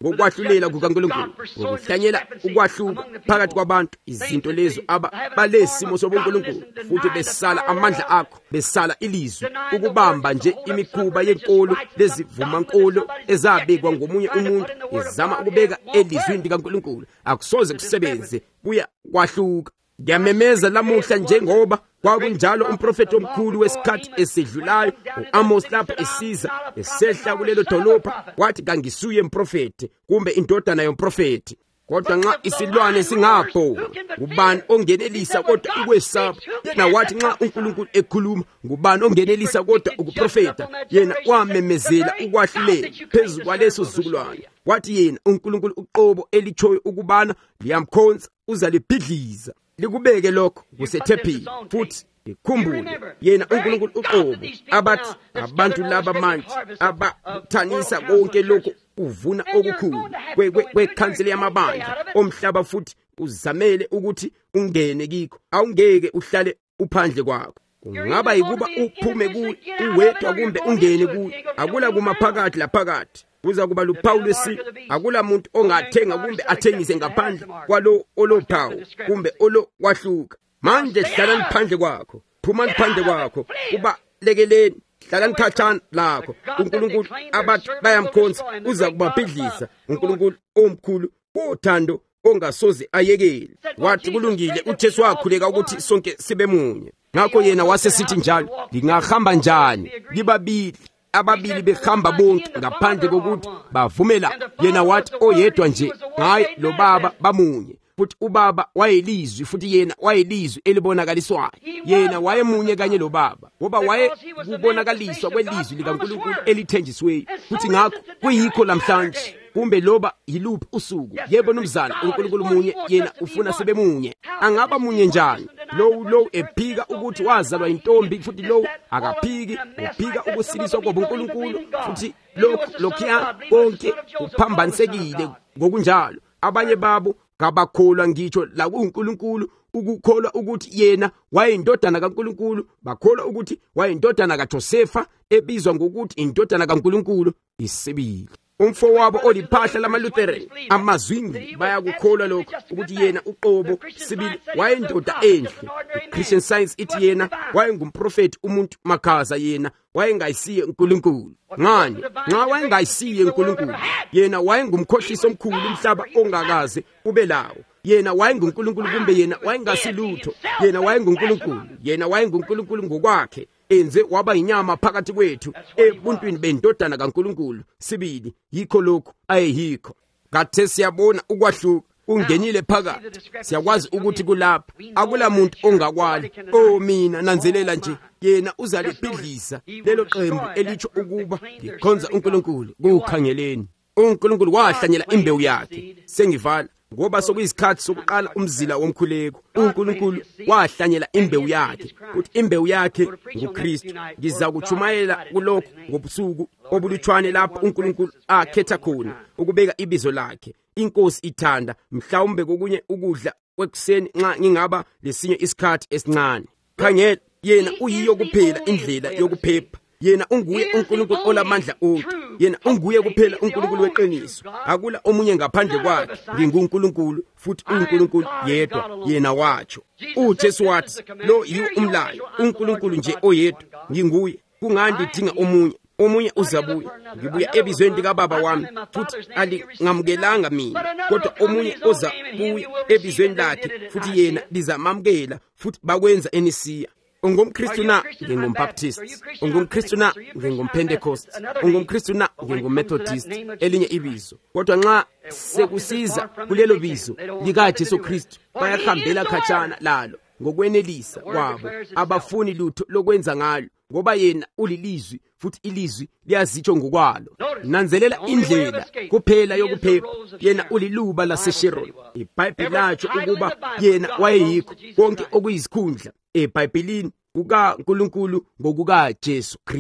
ngokwahlulela kukaNkulunkulu, ngokuhlanyela ukwahluka phakathi kwabantu, izinto lezo balesimo sobuNkulunkulu, futhi besala amandla akho, besala ilizwi, ukubamba nje imikhuba yenkolo lezivumankolo ezabekwa ngomunye umuntu, ezama ukubeka elizwini likaNkulunkulu, akusoze kusebenze, kuya kwahluka. Ngiyamemeza lamuhla njengoba kwakunjalo umprofeti omkhulu wesikhathi esedlulayo u-Amos lapho esiza esehla kulelo dolobha, wathi kangisuye umprofeti kumbe indodana yomprofeti, kodwa nxa isilwane singapho, ngubani ongenelisa kodwa ukwesaba? Yena wathi nxa uNkulunkulu ekhuluma, ngubani ongenelisa kodwa ukuprofeta? Yena wamemezela ukwahlulela phezu kwaleso sizukulwane, wathi yena uNkulunkulu uqobo elitshoyo ukubana liyamkhonza uzalibhidliza. Likubeke lokho kusethephini, futhi likhumbule yena uNkulunkulu uqobo, abathi abantu laba manje abathanisa konke lokho uvuna okukhulu kwekhanseli yamabandla omhlaba, futhi uzamele ukuthi ungene kikho, awungeke uhlale uphandle kwakho. Kungaba yikuba uphume uwedwa kumbe ungene kuye, akula kumaphakathi laphakathi. Kuza kuba luphawu lwesiko, akula muntu ongathenga kumbe athengise ngaphandle kwalo olophawu kumbe olokwahluka. Manje hlalani phandle kwakho, phumani phandle kwakho, ubalekeleni, hlalani khatshana lakho. uNkulunkulu abathi bayamkhonza uza kubabhidliza, uNkulunkulu omkhulu wothando ongasoze ayekele. Wathi kulungile, uJesu wakhuleka ukuthi sonke sibe munye. Ngakho yena wasesithi njalo, lingahamba njani libabili, ababili behamba bonke ngaphandle kokuthi bavumela? Yena wathi oyedwa nje, ngaye lo Baba bamunye, futhi uBaba wayelizwi, futhi yena wayelizwi elibonakaliswayo. Yena wayemunye kanye lo Baba, ngoba waye kubonakaliswa kwelizwi likaNkulunkulu elithenjisiweyo. Futhi ngakho kuyikho lamhlanje, kumbe loba yiluphi usuku, yebo nomzana, uNkulunkulu munye, yena ufuna sibe munye. Angaba munye njani? Lowu ephika ukuthi wazalwa intombi, futhi lowu akaphiki, uphika ukusiliswa kwabuNkulunkulu, futhi lokhuya konke kuphambanisekile. Ngokunjalo abanye babo kabakholwa ngitsho la kuNkulunkulu, ukukholwa ukuthi yena wayindodana kaNkulunkulu, bakholwa ukuthi wayindodana kaJosefa ebizwa ngokuthi indodana kaNkulunkulu. Isibili umfowabo oliphahla lamaLutheran, amazwingli, bayakukholwa lokho ukuthi yena uqobo sibili wayindoda enhle. Christian Science ithi yena wayengumprofeti, umuntu makhaza, yena wayengayisiye uNkulunkulu. Ngani? Nxa wayengayisiye uNkulunkulu, yena wayengumkhohlisi omkhulu umhlaba ongakaze ube lawo. Yena wayenguNkulunkulu kumbe yena wayengasilutho? Yena wayenguNkulunkulu, yena wayenguNkulunkulu ngokwakhe, enze waba inyama phakathi kwethu ebuntwini bendodana kaNkulunkulu. Sibili yikho lokhu ayehikho. Kathe siyabona ukwahluka ungenile phakathi, siyakwazi ukuthi kulapha akula muntu ongakwali. Mina nanzelela nje, yena uzalibhidliza lelo qembu elitsho ukuba likhonza uNkulunkulu. Kukhangeleni, uNkulunkulu wahlanyela imbewu yakhe. Sengivala ngoba sokuyisikhathi sokuqala umzila womkhuleko. uNkulunkulu wahlanyela imbewu yakhe, ukuthi imbewu yakhe nguKristu. Ngiza kuchumayela kulokho ngobusuku obulutshwane lapho uNkulunkulu akhetha khona ukubeka ibizo lakhe. INkosi ithanda mhlawumbe kokunye ukudla kwekuseni nxa ngingaba lesinye isikhathi esincane. Khangela, yena uyiyo kuphela indlela yokuphepha. Yena unguye uNkulunkulu olamandla onke. Yena unguye kuphela uNkulunkulu weqiniso. Akula omunye ngaphandle kwakhe. NginguNkulunkulu, futhi uNkulunkulu yedwa. Yena watsho. uJesu wathi, lo yiwo umlayo, uNkulunkulu nje oyedwa. Nginguye, kungani ndidinga omunye uzabuya? Ngibuya ebizweni likaBaba wami, futhi alingamukelanga mina, kodwa omunye ozabuya ebizweni lakhe, futhi yena lizamamukela, futhi bakwenza enisiya. UngumKristu na? Ngingumbaptist. UngumKristu na? Ngingumpentecost. UngumKristu na? Ngingummethodist, elinye ibizo. Kodwa nxa sekusiza kulelo bizo likaJesu Kristu, bayahambela khatshana lalo ngokwenelisa kwabo, abafuni lutho lokwenza ngalo, ngoba yena ulilizwi, futhi ilizwi liyazitsho ngokwalo. Nanzelela indlela kuphela yokuphepha. Yena uliluba laseSharon. iBhayibheli latsho ukuba yena wayeyikho konke okuyizikhundla eBhayibhelini kukaNkulunkulu ngokukaJesu Kristu.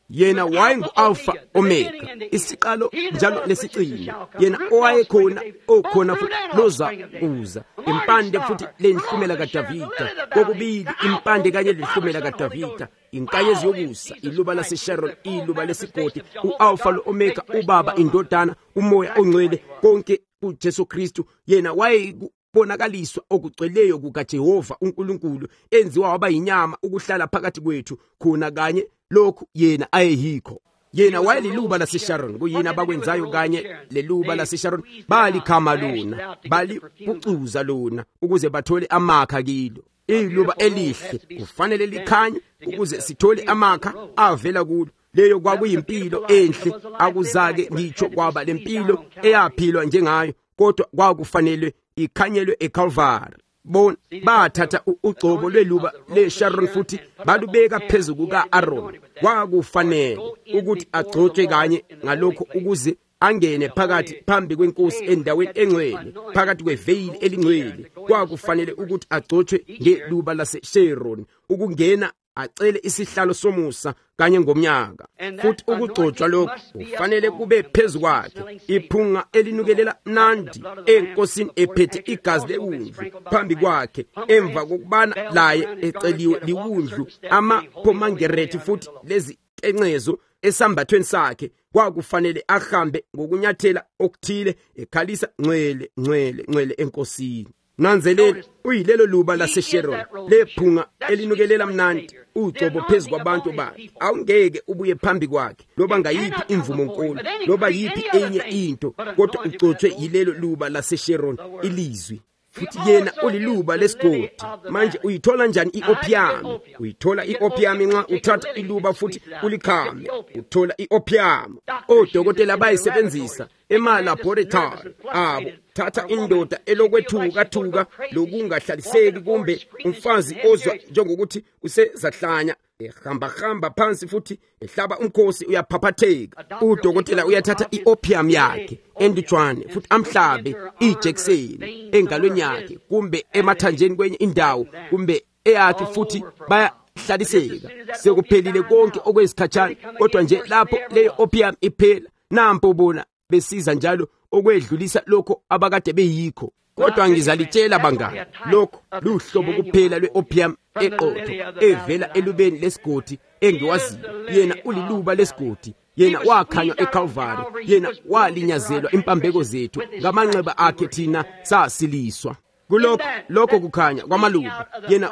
yena wayengu-alpha omega, isiqalo njalo nesicini, yena owayekhona, okhona futhi loza kuza, impande futhi lenhlumela kaDavida, kokubili impande kanye lenhlumela kaDavida, inkanyezi yokusa, iluba laseSharon, iluba lesigodi, u-alpha lo-omega, ubaba, indodana, umoya ongcwele, konke uJesu Kristu. Yena wayekubonakaliswa okugcweleyo kukaJehova uNkulunkulu, enziwa waba yinyama ukuhlala phakathi kwethu, khona kanye lokhu yena ayeyikho. Yena wayeliluba laseSharon, kuyini abakwenzayo kanye leluba laseSharon? Balikhama lona, balipucuza lona ukuze bathole amakha kilo. Iluba elihle kufanele likhanye ukuze sithole amakha avela kulo. Leyo kwakuyimpilo enhle, akuzake ngitsho kwaba lempilo eyaphilwa njengayo, kodwa kwakufanele ikhanyelwe eCalvary. Bona bathatha ugcobo lweluba leSharon futhi balubeka phezu kuka-Aaron. Kwakufanele ukuthi agcotshwe kanye ngalokho ukuze angene phakathi phambi kwenkosi endaweni engcwele, phakathi kweveyili elingcwele. Kwakufanele ukuthi agcotshwe ngeluba laseSharon ukungena acele isihlalo somusa kanye ngomnyaka. Futhi ukugcotshwa lokhu kufanele kube phezu kwakhe, iphunga elinukelela mnandi enkosini ephethe igazi lewundlu phambi kwakhe, emva kokubana laye eceliwe liwundlu amaphomangerethi futhi lezi encezo esambathweni sakhe. Kwakufanele ahambe ngokunyathela okuthile ekhalisa ngcwele ngcwele ngcwele enkosini. Nanzelele, uyilelo luba laseSharon, lephunga elinukelela mnandi, ugcobo phezu kwabantu bakhe. Awungeke ubuye phambi kwakhe loba ngayiphi imvumo nkolo, loba yiphi enye into, kodwa ugcotshwe yilelo luba laseSharon, ilizwi. Futhi yena uliluba lesigodi. Manje uyithola njani i-opium? Uyithola i-opium nxa uthatha iluba futhi ulikhame, uthola i-opium. Odokotela bayisebenzisa ema-laboratory abo. Thatha indoda elokwethukathuka lokungahlaliseki, kumbe umfazi ozwa njengokuthi usezahlanya, ehamba phansi futhi ehlaba umkhosi, uyaphaphatheka. Udokotela uyathatha i-opium yakhe enditshwane futhi amhlabe ijekiseni engalweni yakhe, kumbe emathanjeni kwenye indawo, kumbe eyakhe, futhi bayahlaliseka. Sekuphelile konke okwesikhatshana, kodwa nje lapho leyo opium iphela, nampo bona besiza njalo okwedlulisa lokho abakade beyikho. Kodwa ngizalitshela bangani, lokho luhlobo kuphela lwe-opium eqotho evela elubeni lesigodi engiwaziyo. Yena uliluba lesigodi, yena wakhanywa eCalvary, yena walinyazelwa impambeko zethu, ngamanxeba akhe thina sasiliswa. Kulokho kukhanya kwamaluba, yena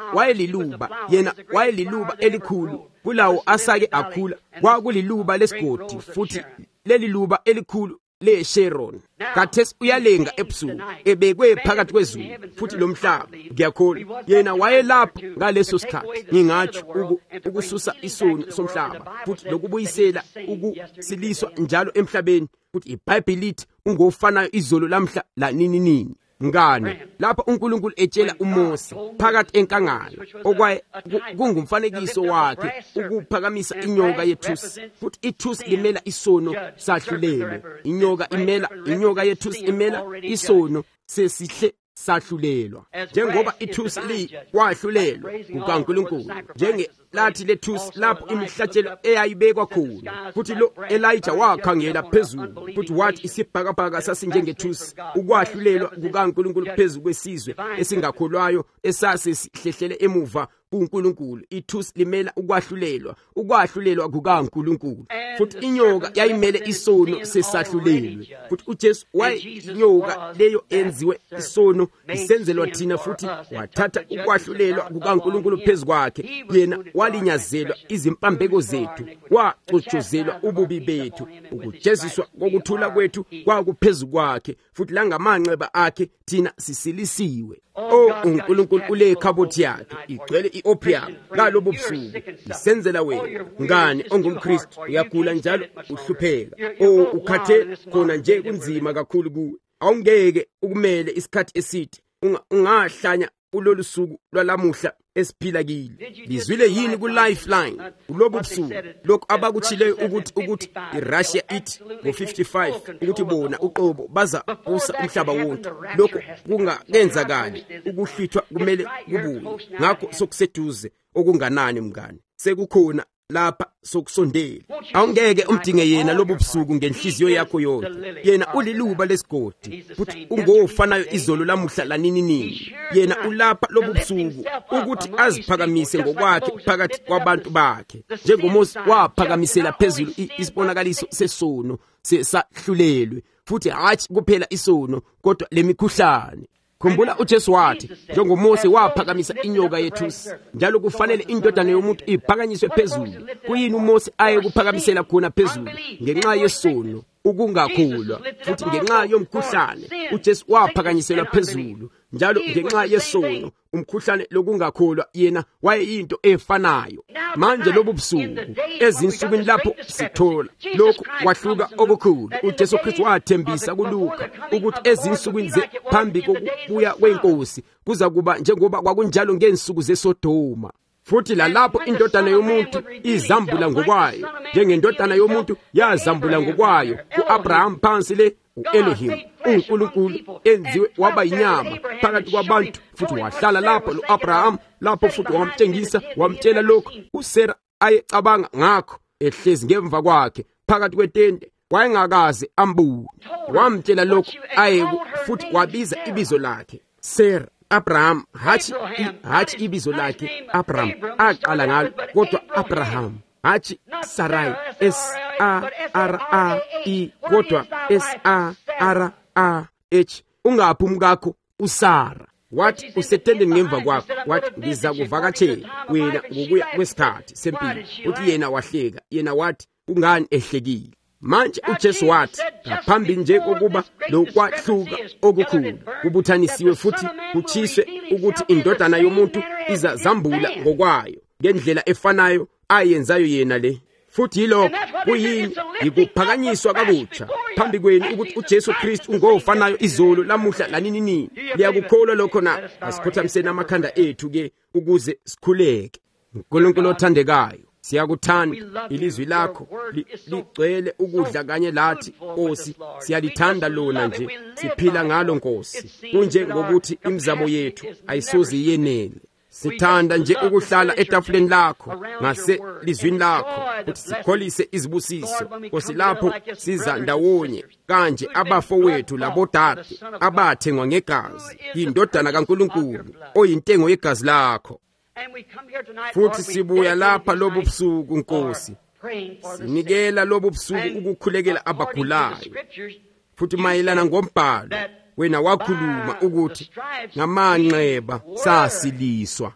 wayeliluba elikhulu kulawo asake akhula. Kwakuliluba lesigodi futhi leli luba elikhulu leSharon. Khathesi uyalenga ebusuku, ebekwe phakathi kwezulu futhi lomhlaba. Ngiyakholwa yena wayelapho ngaleso sikhathi, ngingatsho ukususa isono somhlaba futhi lokubuyisela ukusiliswa njalo emhlabeni. Futhi iBhayibheli lithi ungofanayo izolo, lamhla, lanini. Ngane lapho uNkulunkulu etshela uMose phakathi enkangala, okwaye kungumfanekiso wakhe ukuphakamisa inyoka yethusi. Futhi ithusi limela isono sahlulelwe, inyoka yethusi imela isono sesihle sahlulelwa. Njengoba ithusi likwahlulelwa kukaNkulunkulu, njengelathi lethusi lapho imihlatshelo eyayibekwa khona. Futhi lo Elijah wakhangela phezulu futhi wathi isibhakabhaka sasinjengethusi, ukwahlulelwa kukaNkulunkulu phezu kwesizwe esingakholwayo esasesihlehlele emuva kuNkulunkulu. Ithusi limela ukwahlulelwa kukaNkulunkulu. Futhi inyoka yayimele isono sesahlulelwe. Futhi uJesu wayinyoka leyo enziwe isono, isenzelwa thina, futhi wathatha ukwahlulelwa kukaNkulunkulu phezu kwakhe. Yena walinyazelwa izimpambeko zethu, wacotshozelwa ububi bethu. Ukujeziswa kokuthula kwethu kwakuphezu kwakhe, futhi langamanxeba akhe thina sisilisiwe. uNkulunkulu ulekhabothi yakhe igcwele i-opium ngalobo busuku, isenzela wena ngane ongumKristu. Uyagula njalo uhlupheka, ukhathe khona nje kunzima kakhulu kuwe, awungeke ukumele isikhathi eside, ungahlanya kulolu suku lwalamuhla esiphila kilo. Bizwile yini ku-Lifeline kulobu busuku lokhu abakutshileyo ukuthi iRussia ithi ngo-55 ukuthi bona uqobo baza kusa umhlaba wonke. Lokhu kungakenzakali, ukuhlithwa kumele kubuye. Ngakho sokuseduze okunganani mngane, sekukhona lapha sokusondela. Awungeke umdinge yena lobu busuku ngenhliziyo yakho yonke. Yena uliluba lesigodi futhi ungofanayo izolo lamuhla lanini nini. Yena ulapha lobu busuku ukuthi aziphakamise ngokwakhe phakathi kwabantu bakhe, njengoMose waphakamisela phezulu isibonakaliso sesono sesahlulelwe, futhi hathi kuphela isono kodwa lemikhuhlane. Khumbula uJesu wathi, njengoMose waphakamisa inyoka yethusi, njalo kufanele indodana yomuntu iphakanyiswe phezulu. Kuyini uMose aye kuphakamisela khona phezulu? Ngenxa yesono, ukungakholwa, futhi ngenxa yomkhuhlane uJesu waphakanyiselwa phezulu, njalo ngenxa yesono, umkhuhlane lokungakholwa, yena wayeyinto efanayo. Manje lobu busuku ezinsukwini lapho sithola lokhu kwahluka okukhulu, uJesu Kristu wathembisa kuLuka ukuthi ezinsukwini phambi kokubuya kwenkosi kuza kuba njengoba kwakunjalo ngensuku zeSodoma. Futhi lalapho indodana yomuntu izambula ngokwayo, njengendodana yomuntu yazambula ngokwayo, u-Abraham phansi le u-Elohim, uNkulunkulu enziwe waba inyama phakathi kwabantu, futhi wahlala lapho lo-Abraham, lapho futhi wamtshela lokho uSara ayecabanga ngakho, ehlezi ngemva kwakhe phakathi kwetende, wayengakaze ambule. Wamtshela lokho futhi wabiza ibizo lakhe Sara. Abraham hathi ibizo lakhe Abraham aqala ngalo, kodwa Abraham hathi Sarai, S-A-R-A-I, kodwa S-A-R-A-H. Ungaphumi kakho uSara. Wathi usetendeni ngemva kwakho, wathi ngiza kuvakatshela wena ngokuya kwesikhathi sempilo. Uthi yena wahleka, yena wathi kungani ehlekile? Manje uJesu wathi, ngaphambi nje kokuba lokwahluka okukhulu kubuthanisiwe futhi kuchiswe ukuthi indodana yomuntu izazambula ngokwayo ngendlela efanayo ayenzayo yena le. Futhi yilokho kuyini? Yikuphakanyiswa kabutsha phambi kwenu ukuthi uJesu Kristu ungofanayo izolo lamuhla lanini nini. Liyakukholwa lokho na? Asikhothamseni amakhanda ethu ke ukuze sikhuleke. uNkulunkulu othandekayo, siyakuthanda ilizwi lakho ligcwele ukudla kanye lathi Nkosi. Siyalithanda lona nje, siphila ngalo Nkosi, kunje ngokuthi imizamo yethu ayisoze yenele. Sithanda nje ukuhlala etafuleni lakho ngaselizwini lakho, ukuthi sikholise izibusiso Nkosi lapho siza ndawonye kanje abafowethu labodade abathengwa ngegazi, indodana kaNkulunkulu oyintengo yegazi lakho. Futhi sibuya lapha lobu busuku Nkosi, sinikela lobu busuku ukukhulekela abagulayo. Futhi mayelana ngombhalo wena wakhuluma ukuthi ngamanxeba sasiliswa.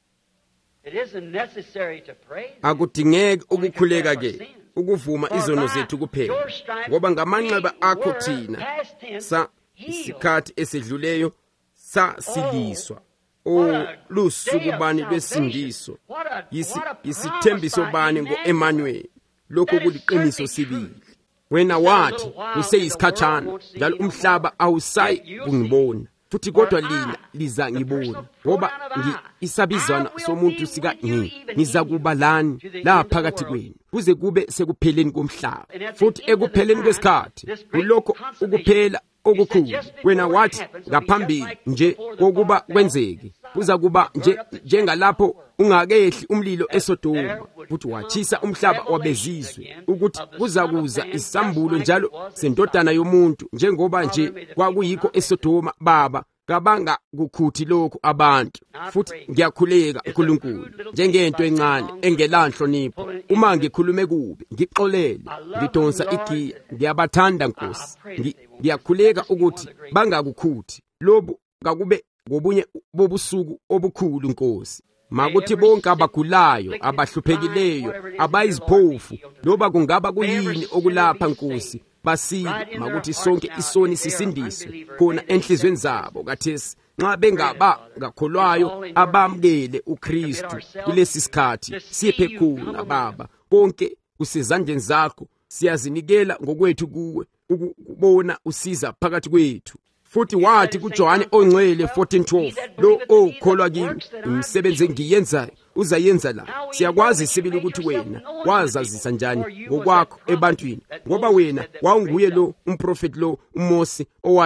Akudingeki ukukhuleka ke ukuvuma izono zethu kuphela, ngoba ngamanxeba akho thina isikhathi esedluleyo sasiliswa. Lusuku bani lwesindiso, yisithembiso bani ngo-Emmanuel, lokho kuliqiniso sibili. Wena wathi kuseyisikhatshana, njalo umhlaba awusayi kungibona, futhi kodwa lina liza ngibona, ngoba isabizwana somuntu niza kuba lani la phakathi kwenu kuze kube sekupheleni komhlaba. Futhi ekupheleni kwesikhathi kulokho ukuphela okukhulu. Wena wathi ngaphambili nje kokuba kwenzeke kuza kuba njengalapho ungakehli umlilo eSodoma, futhi wachisa umhlaba wabezizwe, ukuthi kuzakuza isambulo njalo sendodana yomuntu, njengoba nje kwakuyikho eSodoma. Baba, kabanga kukhuthi lokhu abantu. Futhi ngiyakhuleka uNkulunkulu, njengento encane engelanhlonipho, uma ngikhulume kubi, ngixolele, ngidonsa igiya, ngiyabathanda Nkosi. Ngiyakhuleka ukuthi bangakukhuthi lobu ngakube ngobunye bobusuku obukhulu Nkosi. Makuthi bonke abagulayo, abahluphekileyo, abayiziphofu, loba kungaba kuyini okulapha Nkosi, basile. Makuthi sonke isoni sisindiswe khona enhlizweni zabo kathesi, nxa bengabangakholwayo abamukele uKristu kulesi sikhathi. Siphe khona Baba, konke kusezandleni zakho. Siyazinikela ngokwethu kuwe ukubona usiza phakathi kwethu. Futhi wathi kuJohane ongcwele 14:12, lo okholwa kimi, imisebenzi engiyenzayo uzayenza la. Siyakwazi sibili ukuthi wena wazazisa njani ngokwakho ebantwini, ngoba wena wawunguye lo umprofeti lo uMose owathi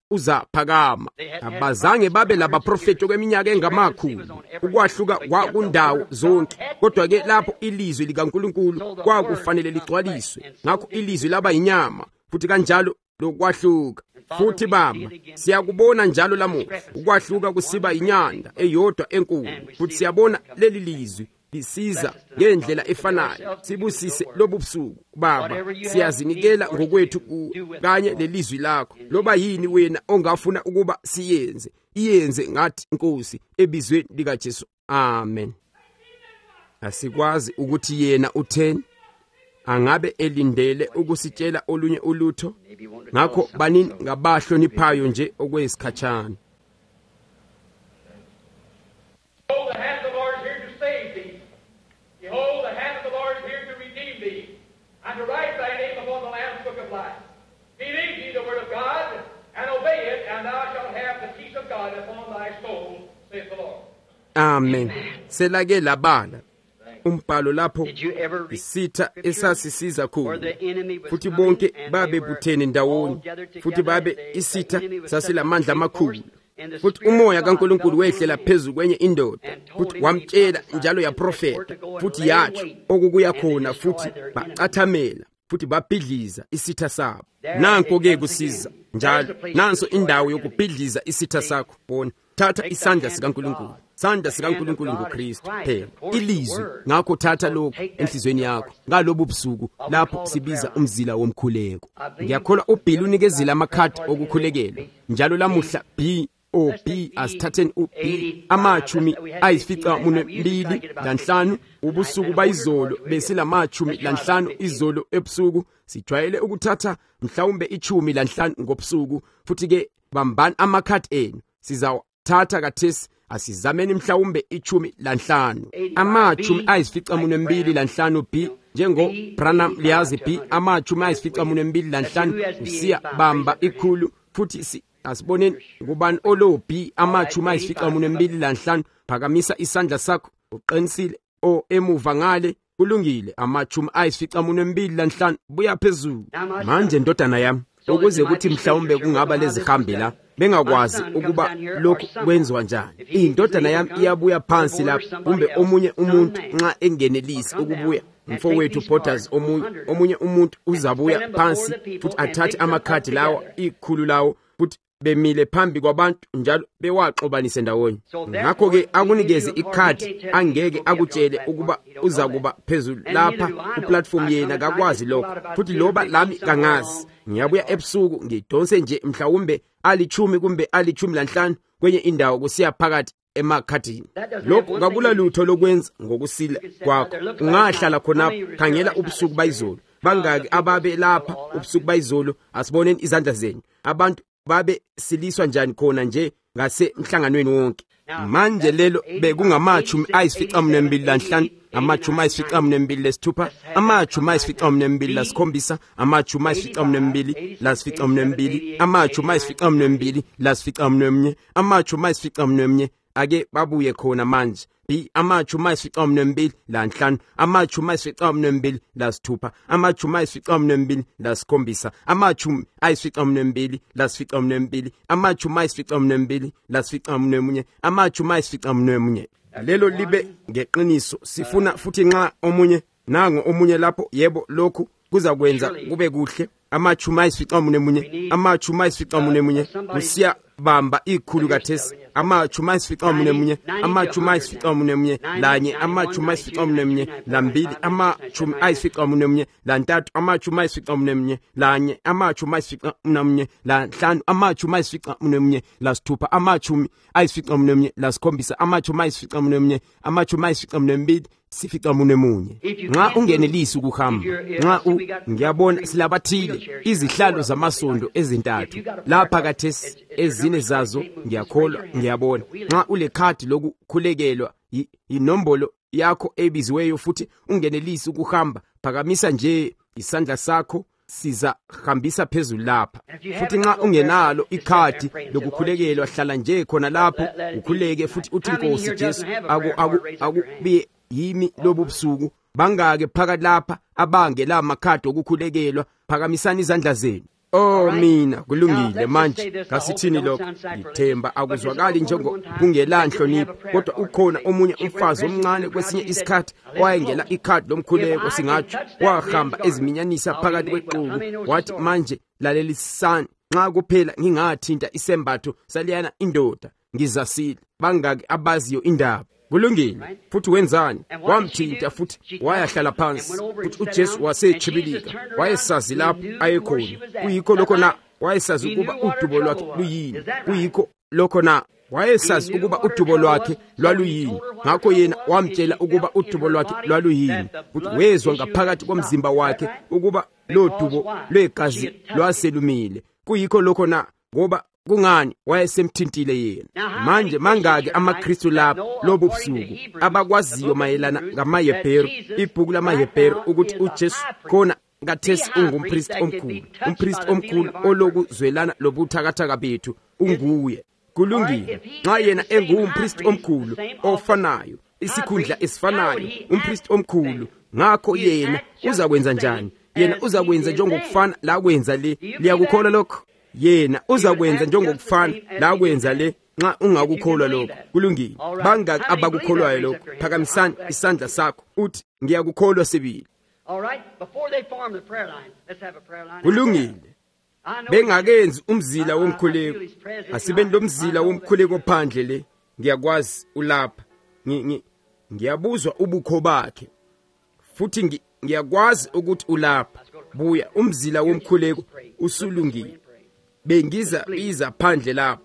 uzaphakama. Abazange babe labaprofeti kweminyaka engamakhulu, ukwahluka kwakundawo zonke. Kodwa-ke lapho ilizwi likaNkulunkulu kwakufanele ligcwaliswe, ngakho ilizwi laba yinyama, futhi kanjalo lokwahluka. Futhi Baba, siyakubona njalo lamuhla ukwahluka kusiba inyanda eyodwa enkulu, futhi siyabona leli lizwi lisiza ngendlela efanayo. Sibusise lobu busuku Baba, siyazinikela ngokwethu kanye lelizwi lakho. Loba yini wena ongafuna ukuba siyenze, iyenze ngathi Nkosi, ebizweni likaJesu. Amen. Asikwazi ukuthi yena utheni angabe elindele ukusitshela olunye ulutho, ngakho banini ngabahloniphayo nje okwesikhatshana. Amen. Selake labala umbhalo lapho isitha esasisiza khona, futhi bonke babe buthene ndawonye, futhi babe isitha sasilamandla amakhulu, futhi umoya kaNkulunkulu wehlela phezu kwenye indoda, futhi wamtshela njalo yaprofeta, futhi yatsho okukuya khona, futhi bacathamela, futhi babhidliza isitha sabo. Nanko-ke kusiza njalo, nanso indawo yokubhidliza isitha sakho. Bona, thatha isandla sikaNkulunkulu, sandla sikaNkulunkulu nguKristu phela, ilizwi. Ngakho thatha lokho enhlizweni yakho ngalobu busuku lapho sibiza umzila womkhuleko. Ngiyakholwa uBill unikezile amakhadi okukhulekelwa njalo lamuhla. B asithatheni uB amachumi ayisifica munembili lanhlanu ubusuku bayizolo besilamachumi lanhlanu izolo ebusuku. Sijwayele ukuthatha mhlawumbe 15 ngobusuku, futhi-ke bambani amakhadi enu. Sizawathatha kathesi, asizameni mhlawumbe 15 amachumi ayisifica munembili lanhlanu B njengo Branham liyazi B amachumi ayisifica munembili lanhlanu usiya bamba ikhulu, futhi asiboneni ngubani olo B amachumi ayisifica munembili lanhlanu. Phakamisa isandla sakho uqinisile emuva ngale. Kulungile, amachumi ayisifica munembili lanhlanu buya phezulu. Manje ndodana yami, ukuze kuthi mhlawumbe kungaba lezihambi la bengakwazi ukuba lokhu kwenziwa njani, indodana yami iyabuya phansi lapha, kumbe omunye umuntu nxa engenelisi ukubuya, mfowethu Borders, omunye umuntu uzabuya phansi, futhi athathe amakhadi lawa ikhulu lawo, futhi bemile phambi kwabantu njalo bewaxobanise ndawonye. Ngakho-ke akunikeze ikhadi, angeke akutshele ukuba uzakuba phezulu lapha kuplatform. Yena kakwazi lokho, futhi loba lami kangazi. Ngiyabuya ebusuku ngidonse nje mhlawumbe 10 kumbe 15 kwenye indawo kusiya phakathi emakhadini. Lokho kakula lutho lokwenza ngokusila kwakho. Ungahlala khonapho, khangela ubusuku bayizolo. Bangaki ababe lapha ubusuku bayizolo? Asiboneni izandla zenu. Abantu babe siliswa njani khona nje ngase mhlanganweni wonke. Manje lelo bekungamachumi ayisifica munembili lanhlanu, amachumi ayisifica munembili lesithupha, amachumi ayisifica munembili lasikhombisa, amachumi ayisifica munembili lasifica munembili, amachumi ayisifica munembili lasifica munye, amachumi ayisifica munye. Ake babuye khona manje. B amachumi ayisifica munembili lanhlanu, amachumi ayisifica munembili lasithupha, amachumi ayisifica munembili lasikhombisa, amachumi ayisifica munembili lasifica munembili, amachumi ayisifica munembili lasifica munye, amachumi ayisifica munye. Lelo libe ngeqiniso. Sifuna futhi nxa omunye nango omunye lapho, yebo lokhu kuzakwenza kube kuhle. Amachumi ayisifica munye, amachumi ayisifica munye kusiya bamba ikhulu kathesi. Amachumi ayisifica munye, amachumi ayisifica munye lanye, amachumi ayisifica munye lambili, amachumi ayisifica munye lantathu, amachumi ayisifica munye lanye, amachumi ayisifica munye lanhlanu, amachumi ayisifica munye lasithupha, amachumi ayisifica munye lasikhombisa, amachumi ayisifica munye, amachumi ayisifica munembili sifica munye. Nxa ungenelisi ukuhamba, ngiyabona silabathile izihlalo zamasondo ezintathu lapha kathesi, ezine zazo ngiyakholwa ngiyabona. Nxa ulekhadi lokukhulekelwa, inombolo yakho ebiziweyo, futhi ungenelisi ukuhamba, phakamisa nje isandla sakho, sizahambisa phezulu lapha. Futhi nxa ungenalo ikhadi lokukhulekelwa, hlala nje khona lapho ukhuleke, futhi uthi Nkosi Jesu akubiye yimi lobu busuku. Bangake phakathi lapha abangela amakhadi okukhulekelwa? Phakamisani izandla zenu. Oh mina kulungile manje kasithini lokho ngithemba akuzwakali njengo kungelanhlonipho kodwa ukhona omunye umfazi omncane kwesinye isikhathi wayengela ikhadi lomkhuleko singathi wahamba eziminyanisa phakathi kweqhubu wathi manje lalelisana nxa kuphela ngingathinta isembatho saliyana indoda ngizasile bangaki abaziyo indaba kulungile futhi wenzani wamthinta futhi wayahlala phansi futhi uJesu wasechibilika wayesazi lapho ayekhona kuyikho lokho na wayesazi ukuba udubo lwakhe luyini kuyikho lokho na wayesazi ukuba udubo lwakhe lwaluyini ngakho yena wamtshela ukuba udubo lwakhe lwaluyini futhi wezwa ngaphakathi komzimba wakhe ukuba lo dubo lwegazi lwaselumile kuyikho lokho na ngoba kungani wayesemthintile yena manje mangaki amaKristu lapho lobu busuku abakwaziyo mayelana ngamaHebheru ibhuku lamaHebheru ukuthi uJesu khona ngathesi ungumpriest omkhulu olokuzwelana lobuthakathaka bethu unguye kulungile nxa yena engumpriest omkhulu ofanayo isikhundla esifanayo umpriest omkhulu ngakho yena uzakwenza njani yena uzakwenza njengokufana la kwenza le liyakukholwa lokho yena uzakwenza njengokufana la kwenza le nxa ungakukholwa lokho kulungile bangaki abakukholwayo lokho phakamisani isandla sakho uthi ngiyakukholwa sibili kulungile bengakenzi umzila womkhuleko asibeni lomzila womkhuleko phandle le ngiyakwazi ulapha ngiyabuzwa ubukho bakhe futhi ngiyakwazi ukuthi ulapha buya umzila womkhuleko usulungile bengiza biza phandle lapha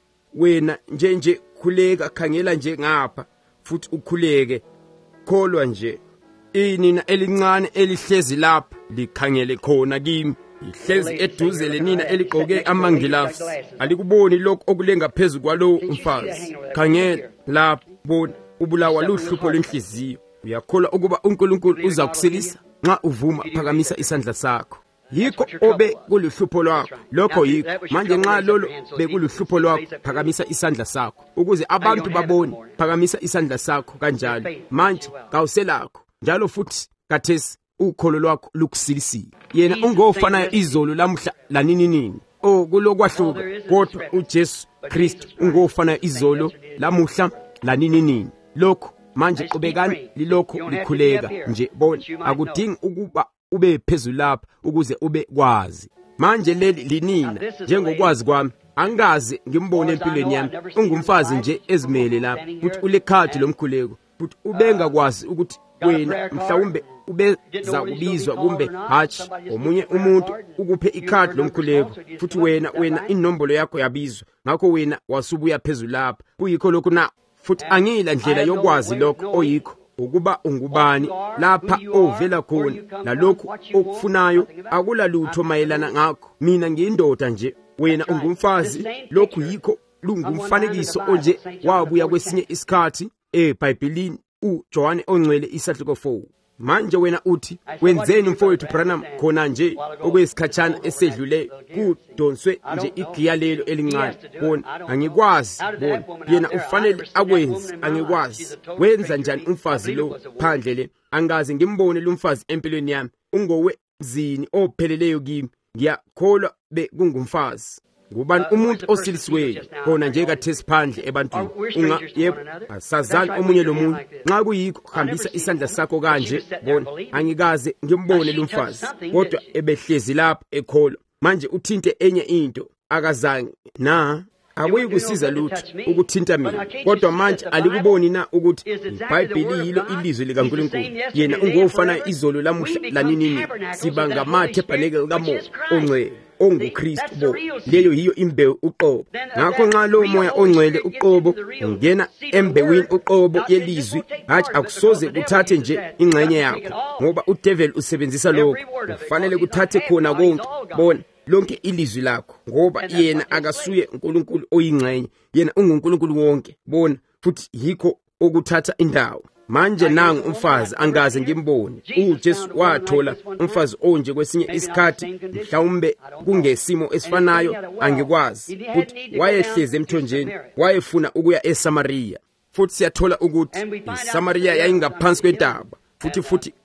wena nje khuleka khangela nje ngapha futhi ukhuleke kholwa nje inina elincane elihlezi lapha likhangele khona kimi ihlezi eduze lenina eligqoke amangilazi alikuboni lokho okulenga phezulu kwalowo umfazi khangela lapha bona ubulawa luhlupho lwenhliziyo uyakholwa ukuba uNkulunkulu uza kusilisa nxa uvuma phakamisa isandla sakho yikho obe kuluhlupho lwakho lokho yikho manje nxa lolo bekuluhlupho lwakho phakamisa isandla sakho ukuze abantu babone phakamisa isandla sakho kanjalo manje kawuselakho njalo futhi kathesi ukholo lwakho lukusilisile yena ungofanayo izolo lamhla lanini kulokwahluka kodwa uJesu Kristu ungofanayo izolo lamuhla lanini lokho manje qhubekani lilokho likhuleka nje bona akudingi ukuba ube phezulu lapha ukuze ube kwazi manje leli linina njengokwazi kwami angazi ngimbone empilweni yami ungumfazi nje ezimele lapha futhi ulekhadi lomkhuleko futhi ubengakwazi ukuthi wena mhlawumbe ubeza kubizwa kumbe hatshi omunye umuntu ukuphe ikhadi lomkhuleko futhi wena inombolo yakho yabizwa ngakho wena wasubuya phezulu lapha kuyikho lokho na futhi angila ndlela yokwazi lokho oyikho ukuba ungubani lapha ovela khona nalokho okufunayo akulalutho mayelana ngakho mina ngiyindoda nje wena ungumfazi lokhu yikho lungumfanekiso onje wabuya kwesinye isikhathi eBhayibhelini uJohane ongcwele isahluko 4 manje wena uthi wenzeni mfowethu Branham khona nje okwesikhatshana esedlule kudonswe nje igiya lelo elincane bona angikwazi bona yena ufanele akwenze angikwazi wenza njani umfazi lo phandle le angaze ngimbone lo mfazi empilweni yami ungowezini opheleleyo kimi ngiyakholwa bekungumfazi ngubani umuntu osilisiweyo khona nje kathesi phandle ebantwini yebo asazali omunye lomunye nxa kuyikho hambisa isandla sakho kanje bona angikaze ngimbone lo mfazi kodwa ebehlezi lapha ekholwa manje uthinte enye into akazange na akuyikusiza lutho ukuthinta mina kodwa manje alikuboni na ukuthi iBhayibheli yilo ilizwi likaNkulunkulu yena ungofana izolo lamuhla lanini siba ngamathe paneke kaMoya ongcwele onguKristu bo leyo yiyo imbewu uqobo ngakho nxa lo moya ongcwele uqobo ungena embewini uqobo yelizwi hathi akusoze kuthathe nje ingxenye yakho ngoba udevil usebenzisa lokho kufanele kuthathe khona konke bona lonke ilizwi lakho ngoba yena akasuye uNkulunkulu oyingxenye yena unguNkulunkulu wonke bona futhi yikho okuthatha indawo manje nangu umfazi angaze ngimbone uJesu wathola umfazi onje kwesinye isikhathi mhlawumbe kungesimo esifanayo angikwazi futhi wayehleze emthonjeni wayefuna ukuya eSamariya futhi siyathola ukuthi iSamariya yayingaphansi kwentaba futhi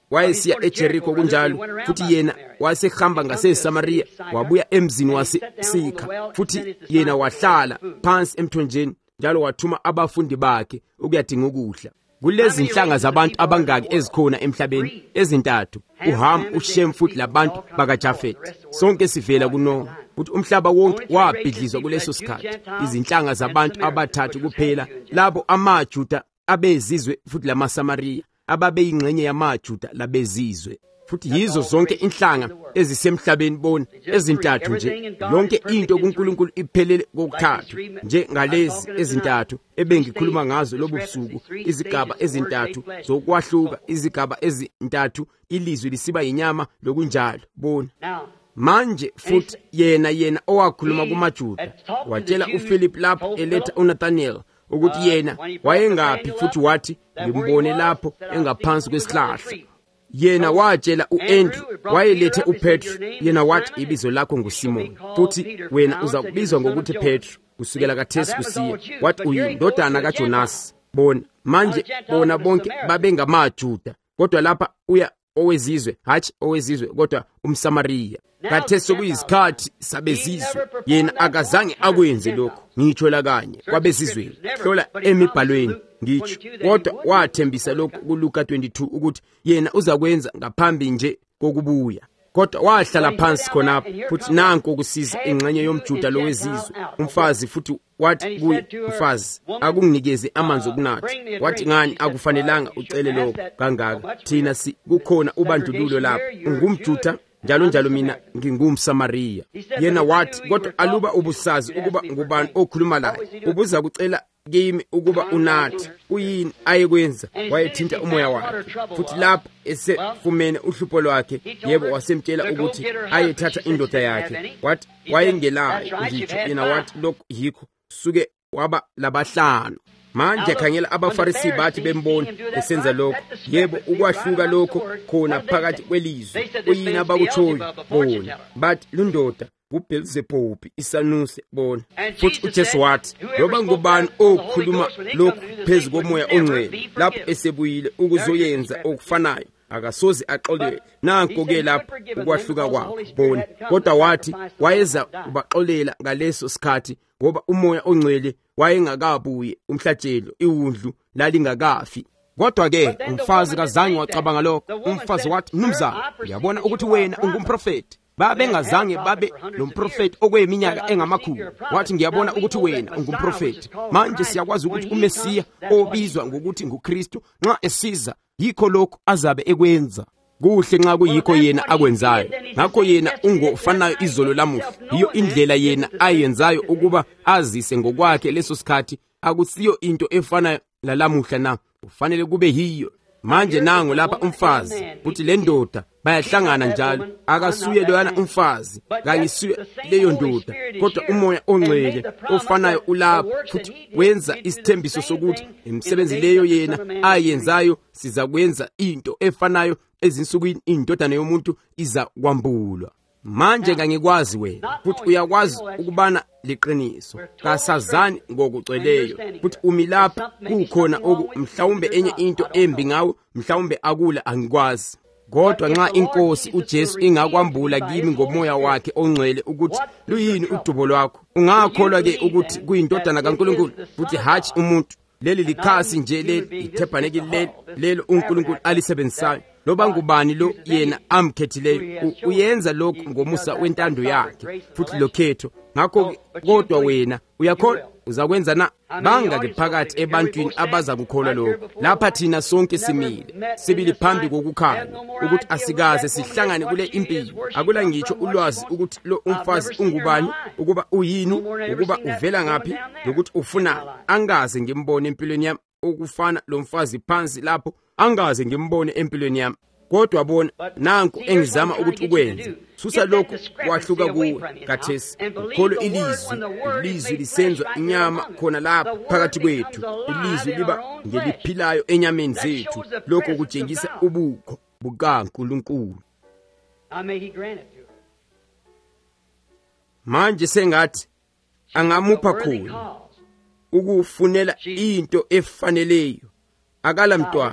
wayesiya eJerikho kunjalo, futhi yena wasehamba ngaseSamariya wabuya emzini waseSikha, futhi yena wahlala phansi emthonjeni njalo wathuma abafundi bakhe ukuyadinga ukudla. Kulezi inhlanga zabantu abangaki ezikhona emhlabeni? Ezintathu: uHam, uShem futhi labantu bakaJafet. Sonke sivela kuNoha. Futhi umhlaba wonke wabhidlizwa kuleso sikhathi. Izinhlanga zabantu abathathu kuphela, labo amaJuda abezizwe futhi lamaSamariya ababeyingxenye yamaJuda labezizwe. Futhi yizo zonke inhlanga ezisemhlabeni bona, ezintathu nje. Yonke into kuNkulunkulu iphelele kokuthathu, nje ngalezi ezintathu ebengikhuluma ngazo lobu busuku, izigaba ezintathu zokwahluka, izigaba ezintathu, ilizwi lisiba yinyama lokunjalo. Bona manje futhi yena owakhuluma kumaJuda watshela uPhilip lapho eletha uNathaniel ukuthi yena wayengaphi, futhi wathi ngimbone lapho engaphansi kwesihlahla. Yena watshela uAndrew wayelethe uPetru, yena wathi ibizo lakho nguSimoni, futhi wena uza kubizwa ngokuthi Petru kusukela khathesi kusiya. Wathi uyindodana kaJonasi. Bona manje bona bonke babengamaJuda, kodwa lapha uya owezizwe, hatshi owezizwe kodwa umSamariya. Khathesi sokuyisikhathi sabezizwe, yena akazange akwenze lokho. Ngitshola kanye kwabezizweni, hlola emibhalweni ngitsho, kodwa wathembisa lokho kuLuka 22 ukuthi yena uzakwenza ngaphambi nje kokubuya. Kodwa wahlala phansi khonapho, futhi nanko ukusiza ingxenye yomJuda lowezizwe, umfazi, futhi wathi kuye, mfazi, akunginikeze amanzi okunatha. Wathi ngani akufanelanga ucele lokho kangaka? Thina kukhona ubandlululo lapho. UngumJuda njalo mina ngingumSamariya. Yena wathi, kodwa aluba ubusazi ukuba ngubani okhuluma laye, ubuza kucela kimi ukuba unathe. Uyini ayekwenza? Wayethinta umoya wakhe, futhi lapho esefumene uhlupho lwakhe, yebo wasemtshela ukuthi ayethatha indoda yakhe. Wathi wayengelayo ngitsho, yena wathi lokho yikho suke waba labahlanu. Manje khangela abaFarisi bathi bembona esenza lokho, yebo ukwahluka lokho khona phakathi kwelizwe. Uyini abakutshoyo? Bona bathi lundoda uBelzebubhi isanuse. Bona futhi uJesu wathi, loba ngubani okhuluma lokhu phezu komoya ongcwele lapho esebuyile ukuzoyenza okufanayo akasoze axolelwe. Nanko-ke lapho ukwahluka kwabo. Bona kodwa wathi wayeza kubaxolela ngaleso sikhathi ngoba umoya ongcwele wayengakabuye, umhlatshelo, iwundlu lalingakafi. Kodwa-ke umfazi kazange wacabanga lokho. Umfazi wathi, mnumzane, uyabona ukuthi wena ungumprofeti. Babengazange babe nomprofeti okweminyaka engamakhulu. Wathi ngiyabona ukuthi wena ungumprofeti. Manje siyakwazi ukuthi uMesiya obizwa ngokuthi nguKristu nxa esiza, yikho lokho azabe ekwenza. Kuhle nxa kuyikho yena akwenzayo. Ngakho yena ungofanayo izolo lamuhla. Iyo indlela yena ayenzayo ukuba azise ngokwakhe leso sikhathi, akusiyo into efanayo lalamuhla na. Ufanele kube hiyo. Manje nango lapha umfazi, futhi le ndoda bayahlangana njalo. Akasuye loyana umfazi, kangisuye leyo ndoda, kodwa umoya ongcwele ofanayo ulapha, futhi wenza isithembiso sokuthi imisebenzi leyo yena ayenzayo sizakwenza into efanayo ezinsukwini indodana yomuntu iza kwambulwa. Manje ngangikwazi wena, futhi uyakwazi ukubana liqiniso. Kasazani ngokucweleyo, futhi umilapha kukhona mhlawumbe enye into embi ngawe, mhlawumbe akula angikwazi. Kodwa nxa iNkosi uJesu ingakwambula kimi ngomoya wakhe ongcwele ukuthi luyini udubo lwakho, ungakholwa-ke ukuthi kuyindodana kaNkulunkulu, futhi hatshi umuntu. Leli likhasi nje, leli ithebhanekeli lelo uNkulunkulu alisebenzisayo. Loba ngubani lo yena amkhethileyo uyenza lokhu ngomusa wentando yakhe, futhi lokhetho. Ngakho kodwa wena uyakholwa uzakwenza na? Bangake phakathi ebantwini abaza kukholwa lokho. Lapha thina sonke simile, sibili phambi kokukhanya ukuthi asikaze sihlangane kule impilo. Akula ngitsho ulwazi ukuthi lo umfazi ungubani, ukuba uyini, ukuba uvela ngaphi, nokuthi ufunani. Angaze ngimbone empilweni yami okufana lo mfazi phansi lapho, angaze ngimbone empilweni yami. Kodwa bona nanku engizama ukuthi ukwenze, susa lokhu kwahluka kuwe khathesi. Ukholo ilizwi lisenzwa inyama khona lapha phakathi kwethu. Ilizwi liba ngeliphilayo enyameni zethu, lokho kutshengisa ubukho bukaNkulunkulu. Manje sengathi angamupha khona ukufunela into efaneleyo. Akala mntwana,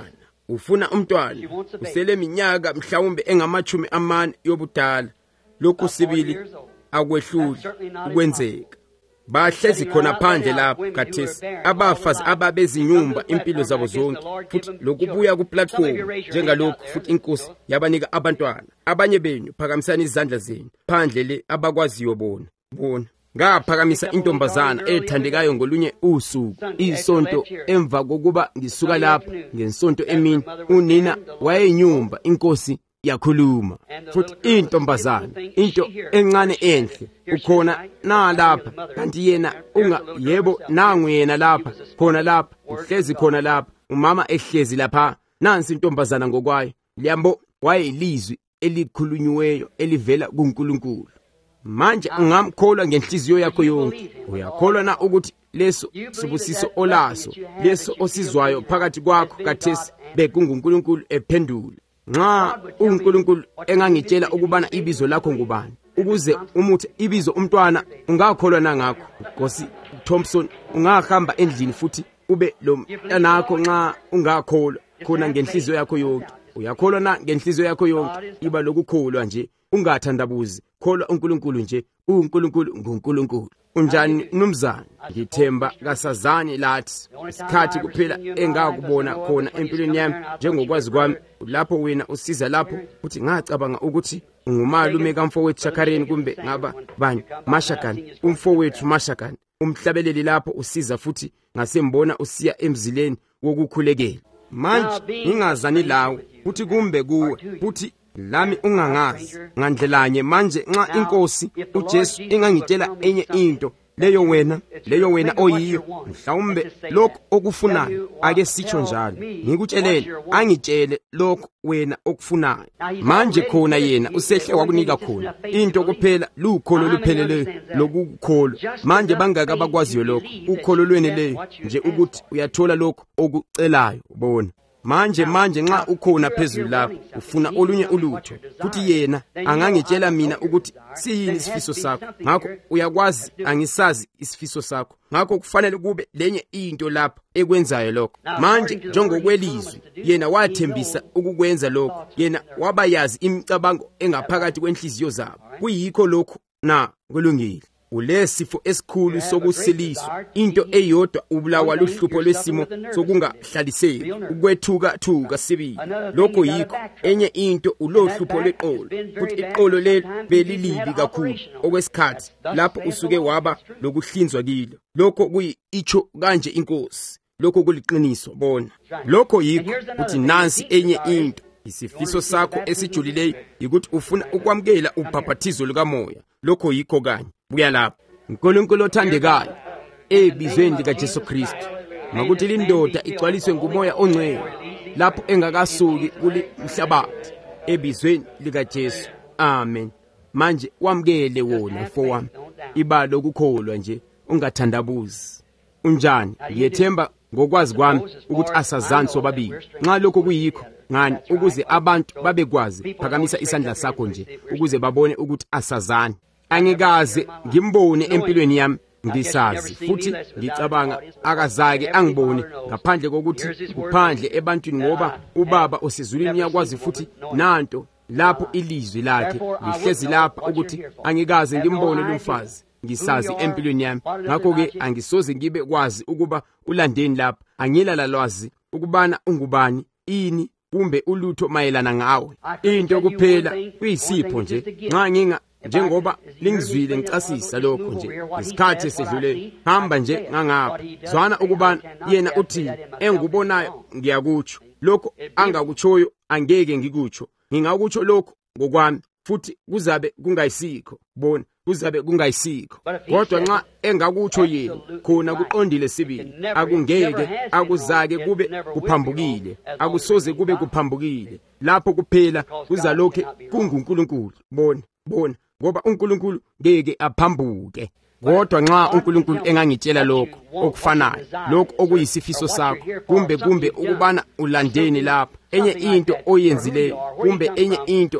ufuna umntwana, usele minyaka mhlawumbe engamachumi amane yobudala, lokhu sibili akwehluli ukwenzeka. Bahlezi khona phandle lapho khathesi abafazi ababezinyumba impilo zabo zonke, futhi lokubuya ku-platform njengalokhu, futhi inkosi yabanika abantwana. Abanye benu phakamisani izandla zenu phandle le abakwaziyo bona. Ngaphakamisa intombazana ethandekayo ngolunye usuku isonto. Emva kokuba ngisuka lapha ngensonto emini, unina wayenyumba, inkosi yakhuluma, futhi intombazana, into encane enhle, ukhona na lapha, kanti yena yebo nangu yena lapha, khona lapha, uhlezi khona lapha, umama ehlezi lapha. Nansi intombazana ngokwayo, liyambo wayelizwi elikhulunyiweyo elivela kuNkulunkulu. Manje ungamkholwa ngenhliziyo yakho yonke. Uyakholwa na ukuthi leso sibusiso olaso, leso osizwayo phakathi kwakho kathesi bekunguNkulunkulu ephendula? Nxa uNkulunkulu engangitshela ukubana ibizo lakho ngubani, ukuze umuthi ibizo umntwana, ungakholwa na ngakho? Nkosi Thompson, ungahamba endlini futhi ube lo mntanakho nxa ungakholwa khona ngenhliziyo yakho yonke. Uyakholwa na ngenhliziyo yakho yonke? Iba lokukholwa nje, ungathandabuzi, kholwa uNkulunkulu nje. uNkulunkulu nguNkulunkulu. Unjani mnumzane? Ngithemba kasazani lathi isikhathi kuphela engakubona khona empilweni yami njengokwazi kwami lapho wena usiza lapho, uthi ngacabanga ukuthi ungumalume kamfowethu Shakareni, kumbe ngaba bani Mashakani, umfowethu Mashakani, umhlabeleli lapho usiza, futhi ngasembona usiya emzileni wokukhulekela. Manje ngingazani lawe, futhi kumbe kuwe, futhi lami ungangazi ngandlelanye. Manje nxa inkosi uJesu ingangitshela enye into, leyo wena oyiyo, mhlawumbe lokho okufunayo, ake sitsho njalo, ngikutshelele, angitshele lokho wena okufunayo. Manje khona yena usehle wakunika khona into kuphela, lukholo lupheleleyo lokukholwa. Manje bangaka abakwaziyo lokho, ukholo lweneleyo nje ukuthi uyathola lokho okucelayo. Bona manje nxa ukhona phezulu lapho ufuna olunye ulutho, futhi yena angangitshela mina ukuthi siyini isifiso sakho. Ngakho uyakwazi angisazi isifiso sakho, ngakho kufanele kube lenye into lapho ekwenzayo lokho. Manje njengokwelizwi, yena wathembisa ukukwenza lokho. Yena wabayazi imicabango engaphakathi kwenhliziyo zabo. Kuyikho lokho na kulungile. Ulesifo esikhulu sokusiliswa, into eyodwa, ubulawa luhlupho lwesimo sokungahlaliseki, ukwethuka sibili. Lokho yikho. Enye into ulohlupho lweqolo, futhi iqolo leli belilibi kakhulu okwesikhathi, lapho usuke waba lokuhlinzwa kilo. Lokho kuyitsho kanje inkosi, lokho kuliqiniso. Bona lokho yikho. Futhi nansi enye into, isifiso sakho esijulileyo yikuthi ufuna ukwamukela ubhaphathizo lukamoya. Lokho yikho kanye. Buya lapha. uNkulunkulu othandekayo, ebizweni likaJesu Kristu, ngakuthi lindoda igcwaliswe ngumoya ongcwele lapho engakasuki kule mhlabathi, ebizweni likaJesu. Amen. Manje wamukele wona mfowami, iba lokukholwa nje, ungathandabuzi. Unjani? Ngiyethemba ngokwazi kwami ukuthi asazani sobabili. Nxa lokho kuyikho, ngani ukuze abantu babekwazi, phakamisa isandla sakho nje ukuze babone ukuthi asazani. Angikaze ngimbone empilweni yami, ngisazi, futhi ngicabanga akazake angibone ngaphandle kokuthi kuphandle ebantwini, ngoba ubaba osezulwini uyakwazi, futhi nanto lapho ilizwi lakhe lihlezi lapha, ukuthi angikaze ngimbone lumfazi, ngisazi empilweni yami. Ngakho-ke angisoze ngibe kwazi ukuba ulandeni lapha. Angilala lwazi ukubana ungubani, ini, kumbe ulutho mayelana ngawe. Into kuphela kuyisipho nje. Nxa njengoba lingizwile ngicasisa lokho nje isikhathi esedlule, hamba nje ngangapha, zwana ukubana yena uthini. Engubonayo ngiyakutsho, lokho angakutshoyo angeke ngikutsho. Ngingakutsho lokho ngokwami, futhi kuzabe kungayisikho. Bona kuzabe kungayisikho. Kodwa nxa engakutsho yena, khona kuqondile sibili. Akungeke akuzake kube kuphambukile, akusoze kube kuphambukile. Lapho kuphela kuzalokhe kunguNkulunkulu. Bona ngoba uNkulunkulu ngeke aphambuke. Kodwa nxa uNkulunkulu engangitshela lokho okufanayo, lokho okuyisifiso sakho, kumbe ukubana ulandeni lapha, enye into oyenzileyo, kumbe enye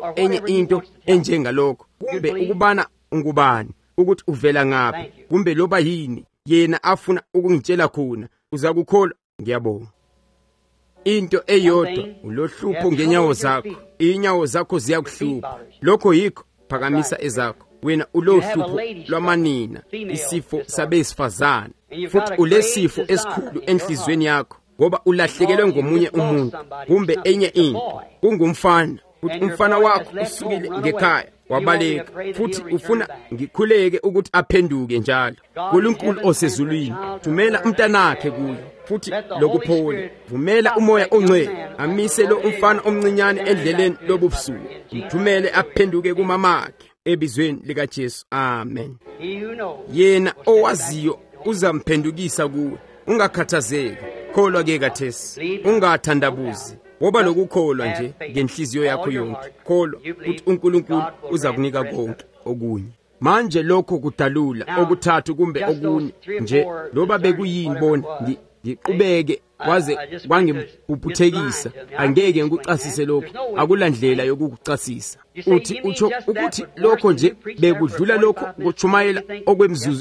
into enjengalokho, kumbe ukubana ungubani, ukuthi uvela ngaphi, kumbe loba yini yena afuna ukungitshela khona, uzakukholwa. Ngiyabonga. into eyodwa ulohlupho ngenyawo zakho, inyawo zakho ziyakuhlupha. Lokho yikho phakamisa ezakho. Wena ulohlupho lwamanina, isifo sabesifazane, futhi ulesifo esikhulu enhlizweni yakho ngoba ulahlekelwe ngomunye umuntu kumbe enye into. Kungumfana, futhi umfana wakho usukile ngekhaya wabaleka, futhi ufuna ngikhuleke ukuthi aphenduke njalo. uNkulunkulu osezulwini thumela umntanakhe kuye, futhi lokuphola vumela umoya ongcwele amise lo umfana omncinyane endleleni lobubusuku, mthumele aphenduke kumamakhe ebizweni lika Jesu. Amen. Yena owaziyo uzamphendukisa kuwe. Ungakhathazeki, kholwa ke kathesi, ungathandabuzi. Woba lokukholwa nje ngenhliziyo yakho yonke. Kholwa ukuthi uNkulunkulu uzakunika konke okunye. Manje lokho kudalula okuthathu kumbe okunye nje, loba bekuyini bona ngiqhubeke kwaze kwangibhubhuthekisa, angeke ngikuchasise lokho. Akulandlela yokukuchasisa. Uthi utsho ukuthi lokho nje bekudlula lokho ngokuchumayela okwemzuzu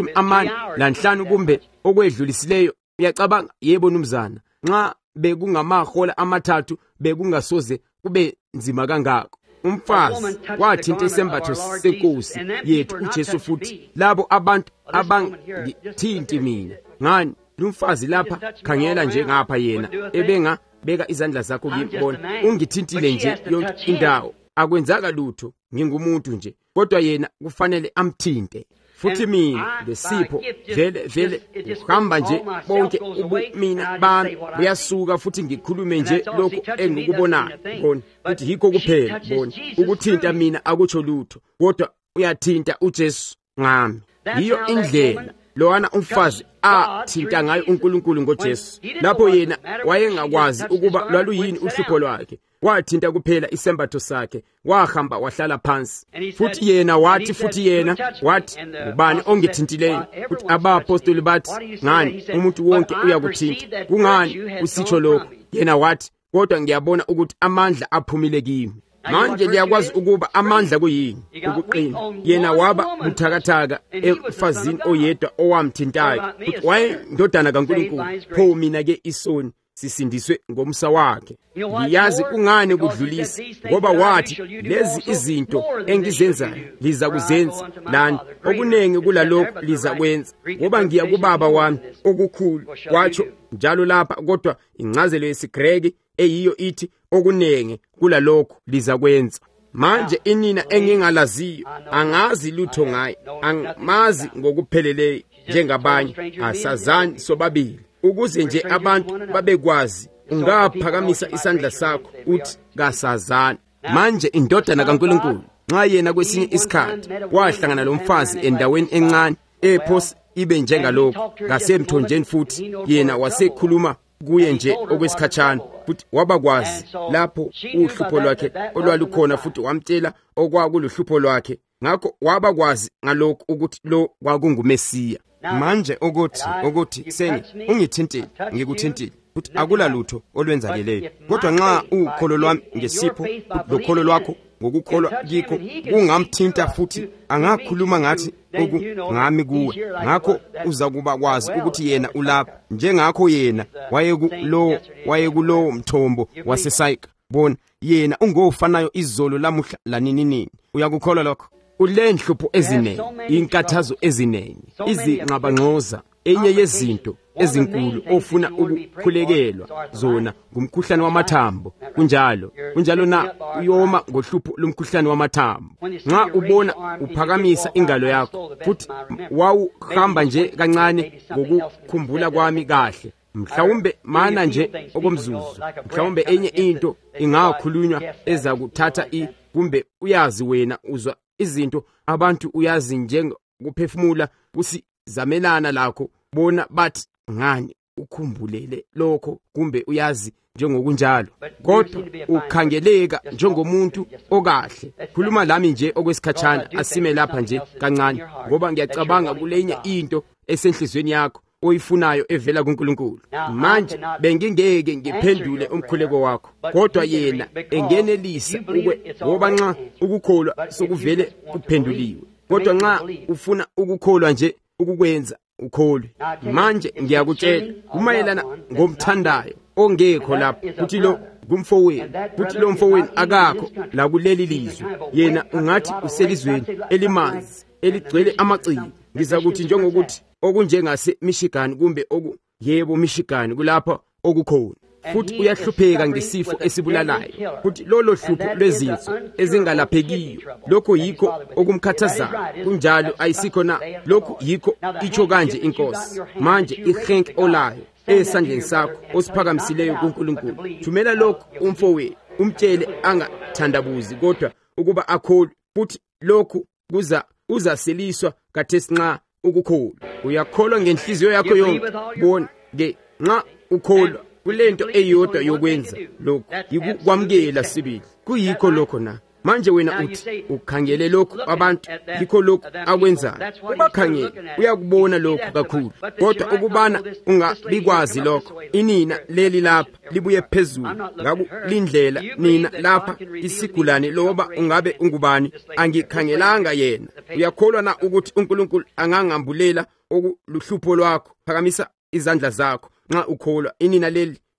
engama-45 kumbe okwedlulisileyo. Uyacabanga? Yebo numzana, nxa bekungamahola 3 bekungasoze kube nzima kangako. Umfazi wathinta isembatho senkosi yethu uJesu, futhi labo abantu abangithinti mina. Ngani? Lumfazi lapha, khangela nje ngapha, yena ebenga beka izandla zakho kimi, bona ungithintile nje yonke indawo. Akwenzaka lutho, ngingumuntu nje, kodwa yena kufanele amthinte. Futhi mina lesipho vele uhamba nje bonke ubumina bami buyasuka, futhi ngikhulume nje lokho engikubonayo. Bona ukuthi yikho kuphela. Bona ukuthinta mina akutsho lutho, kodwa uyathinta uJesu ngami. Yiyo indlela lowana umfazi athinta ngayo uNkulunkulu ngoJesu. Lapho yena wayengakwazi ukuba lwaluyini uhlupho lwakhe, wathinta kuphela isembatho sakhe, wahamba wahlala phansi. Futhi yena wathi ubani ongithintileyo? Futhi abapostoli bathi, ngani umuntu wonke uyakuthinta. Kungani usitsho lokho? Yena wathi, kodwa ngiyabona ukuthi amandla aphumile kimi. Manje liyakwazi ukuba amandla kuyini? Ukuqina. Yena waba buthakathaka emfazini oyedwa owamthintayo. Wayendodana kaNkulunkulu. Pho mina-ke isoni sisindiswe ngomsa wakhe. Ngiyazi kungani kudlulisa, ngoba wathi lezi izinto engizenzayo liza kuzenza lani, okunengi kulalokho liza kwenza, ngoba ngiya kuBaba wami okukhulu. Watsho njalo lapha, kodwa incazelo yesiGreki eyiyo ithi okunengi kulalokho liza kwenza. Manje inina engingalaziyo, angazi lutho ngaye, angamazi ngokupheleleyo njengabanye, asazani sobabili. Ukuze nje abantu babekwazi, ungaphakamisa isandla sakho uthi kasazani. Manje indodana kaNkulunkulu, nxa yena kwesinye isikhathi wahlangana lomfazi endaweni encane ephosi ibe njengalokho ngasemthonjeni, futhi yena wasekhuluma kuye nje okwesikhatshana, futhi wabakwazi lapho uhlupho lwakhe olwalukhona, futhi wamtshela okwakuluhlupho lwakhe. Ngakho wabakwazi ngalokho ukuthi lo kwakungumesiya. Manje ukuthi seni ungithintile, ngikuthintile, futhi akula lutho olwenzakeleyo. Kodwa nxa ukholo lwami ngesipho, lokholo lwakho ngokukholwa kikho kungamthinta, futhi angakhuluma ngathi okungami kuwe, ngakho uzakuba kwazi ukuthi yena ulapha, njengakho yena wayekulowo mthombo waseSayika. Bona yena ungofanayo izolo, lamuhla, laninini. Uyakukholwa lokho? Ulenhlupho ezinengi, inkathazo ezinengi, izinqabangxoza. Enye yezinto ezinkulu ofuna ukukhulekelwa zona ngumkhuhlane wamathambo. Kunjalo na uyoma ngohlupho lomkhuhlane wamathambo. Nxa ubona uphakamisa ingalo yakho, futhi wawuhamba nje kancane ngokukhumbula kwami kahle, mhlawumbe mana nje okomzuzu, mhlawumbe enye into ingakhulunywa ezakuthatha kumbe uyazi wena uzwa izinto abantu uyazi njengokuphefumula kusizamelana lakho, bona bathi ngani ukhumbulele lokho, kumbe uyazi njengokunjalo, kodwa ukhangeleka njengomuntu okahle. Khuluma lami nje okwesikhatshana, asime lapha nje kancane, ngoba ngiyacabanga kulenye into esenhlizweni yakho oyifunayo evela kuNkulunkulu. Manje bengingeke ngiphendule umkhuleko wakho, kodwa yena engenelisa ngoba nxa ukukholwa sokuvele kuphenduliwe. Kodwa nxa ufuna ukukholwa nje ukukwenza ukholwe. Manje ngiyakutshela kumayelana ngomthandayo, ongekho lapho futhi lo kumfowenu futhi lo mfowenu akakho la kuleli lizwe yena ungathi uselizweni elimanzi eligcwele amacici ngizakuthi njengokuthi okunjengase Michigan kumbe yebo Michigan kulapha okukhona futhi uyahlupheka ngesifo esibulalayo futhi lolo hlupho lwezinso ezingalaphekiyo lokho yikho okumkhathazayo kunjalo ayisikho na lokho yikho icho kanje inkosi manje ihenk olayo esandleni sakho osiphakamisileyo kuNkulunkulu thumela lokho umfowenu umtshele angathandabuzi kodwa ukuba akholwe futhi lokho uzaseliswa kathesi nxa ukukholwa uyakholwa ngenhliziyo yakho yonke bona ke nxa ukholwa kulento eyodwa yokwenza lokho yikukwamukela sibili kuyikho lokho na manje wena uthi ukhangele lokho abantu yikho lokho akwenzayo ubakhangele uyakubona lokho kakhulu kodwa ukubana ungabikwazi lokho inina leli lapha libuye phezulu ngakulindlela nina lapha isigulane loba ungabe ungubani angikhangelanga yena uyakholwa na ukuthi uNkulunkulu angangambulela okuluhlupho lwakho phakamisa izandla zakho nxa ukholwa inina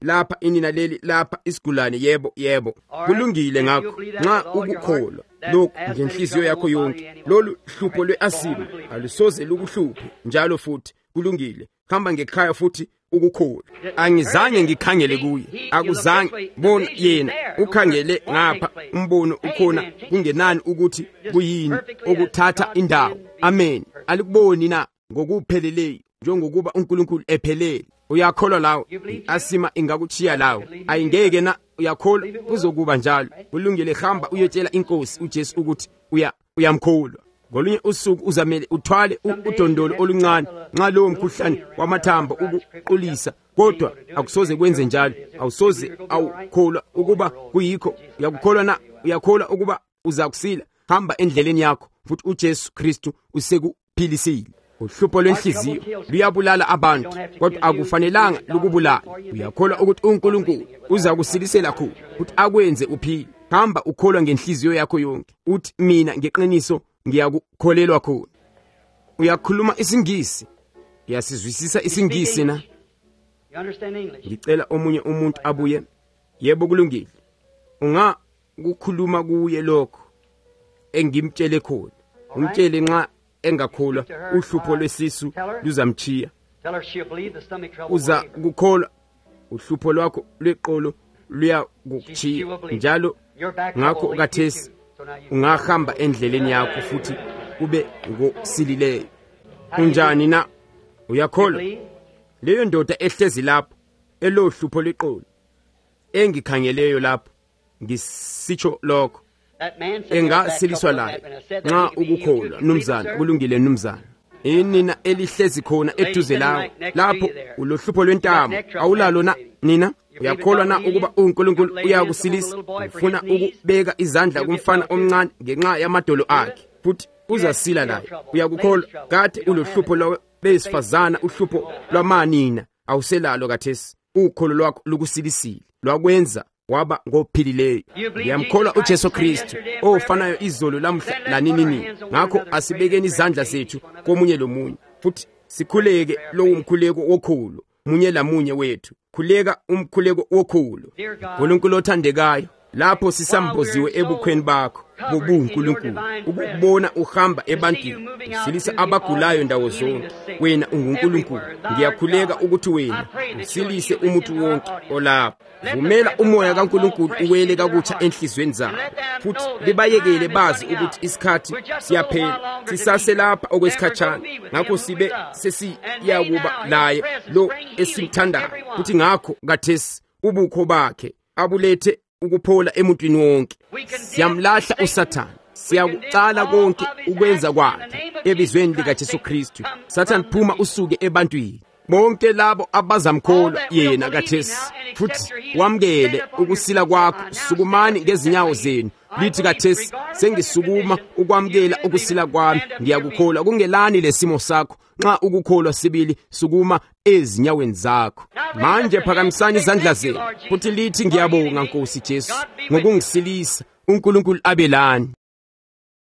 leli lapha isigulane yebo kulungile ngakho nxa ukukholwa lokho ngenhliziyo yakho yonke lolu hlupho lweasima alusoze lukuhluphe njalo futhi kulungile hamba ngekhaya futhi ukukholwa angizange ngikhangele kuye akuzange bona yena ukhangele ngapha umbono ukhona kungenani ukuthi kuyini okuthatha indawo amen alikuboni na ngokupheleleyo njengokuba uNkulunkulu ephelele uyakholwa lawo asima ingakuchiya lawo ayingeke na uyakholwa kuzokuba njalo kulungile hamba uyotshela inkosi uJesu ukuthi uyamkholwa ngolunye usuku uzamele uthwale udondolo oluncane nxa lowo mkhuhlane wamathambo ukuqulisa kodwa akusoze kwenze njalo awusoze awukholwa ukuba kuyikho uyakholwa ukuba uzakusila hamba endleleni yakho futhi uJesu Kristu usekuphilisile uhlupho lwenhliziyo luyabulala abantu kodwa akufanelanga lukubulala uyakholwa ukuthi uNkulunkulu uzakusilisela khona ukuthi akwenze uphile hamba ukholwa ngenhliziyo yakho yonke uthi mina ngeqiniso ngiyakukholelwa khona uyakhuluma isingisi uyasizwisisa isingisi na ngicela omunye umuntu abuye yebo kulungile ungakukhuluma kuye lokho engimtshele khona umtshele nxa engakholwa uhlupho lwesisu luzamchiya uza kukholwa uhlupho lwakho lweqolo luyakuchiya njalo ngakho kathesi ungahamba endleleni yakho futhi kube ngosilileyo kunjani na uyakholwa leyo ndoda ehlezi lapho elohlupho lweqolo engikhangeleyo lapho ngisitsho lokho engasiliswa layo nxa ukukholwa numzana kulungile numzana inina elihlezi khona eduze lawo lapho ulohlupho lwentamo awulalo na nina uyakholwa na ukuba uNkulunkulu uyakusilisa ufuna ukubeka izandla kumfana omncane ngenxa yamadolo akhe futhi uzasila layo uyakukholwa kade ulohlupho lwabesifazana uhlupho lwamanina awuselalo kathesi ukholo lwakho lukusilisile lwakwenza waba ngophilileyo ngiyamkholwa uJesu Kristu ofanayo izolo lamhla lanini ngakho asibekeni izandla zethu komunye lomunye futhi sikhuleke lowo mkhuleko wokholo munye lamunye wethu khuleka umkhuleko wokholo uNkulunkulu othandekayo lapho sisamboziwe ebukhweni bakho bobuNkulunkulu ukubona uhamba ebantwini usilisa abagulayo ndawo zonke wena unguNkulunkulu ngiyakhuleka ukuthi wena usilise umuntu wonke olapha vumela umoya kaNkulunkulu uwele kakutsha enhlizweni zabo futhi libayekele bazi ukuthi isikhathi siyaphela sisase lapha okwesikhatshana ngakho sibe sesiyakuba laye lo esimthandayo futhi ngakho kathesi ubukho bakhe abulethe ukuphola emuntwini wonke siyamlahla uSathane siyakucala konke ukwenza kwakhe ebizweni likaJesu Kristu Sathane phuma usuke ebantwini bonke labo abazamkholwa yena kathesi futhi wamkele ukusila kwakho sukumani ngezinyawo zenu lithi kathesi sengisukuma ukwamkela ukusila kwami ngiyakukholwa kungelani lesimo sakho nxa ukukholwa sibili sukuma ezinyaweni zakho manje phakamisani izandla zenu futhi lithi ngiyabonga Nkosi Jesu ngokungisilisa uNkulunkulu abelani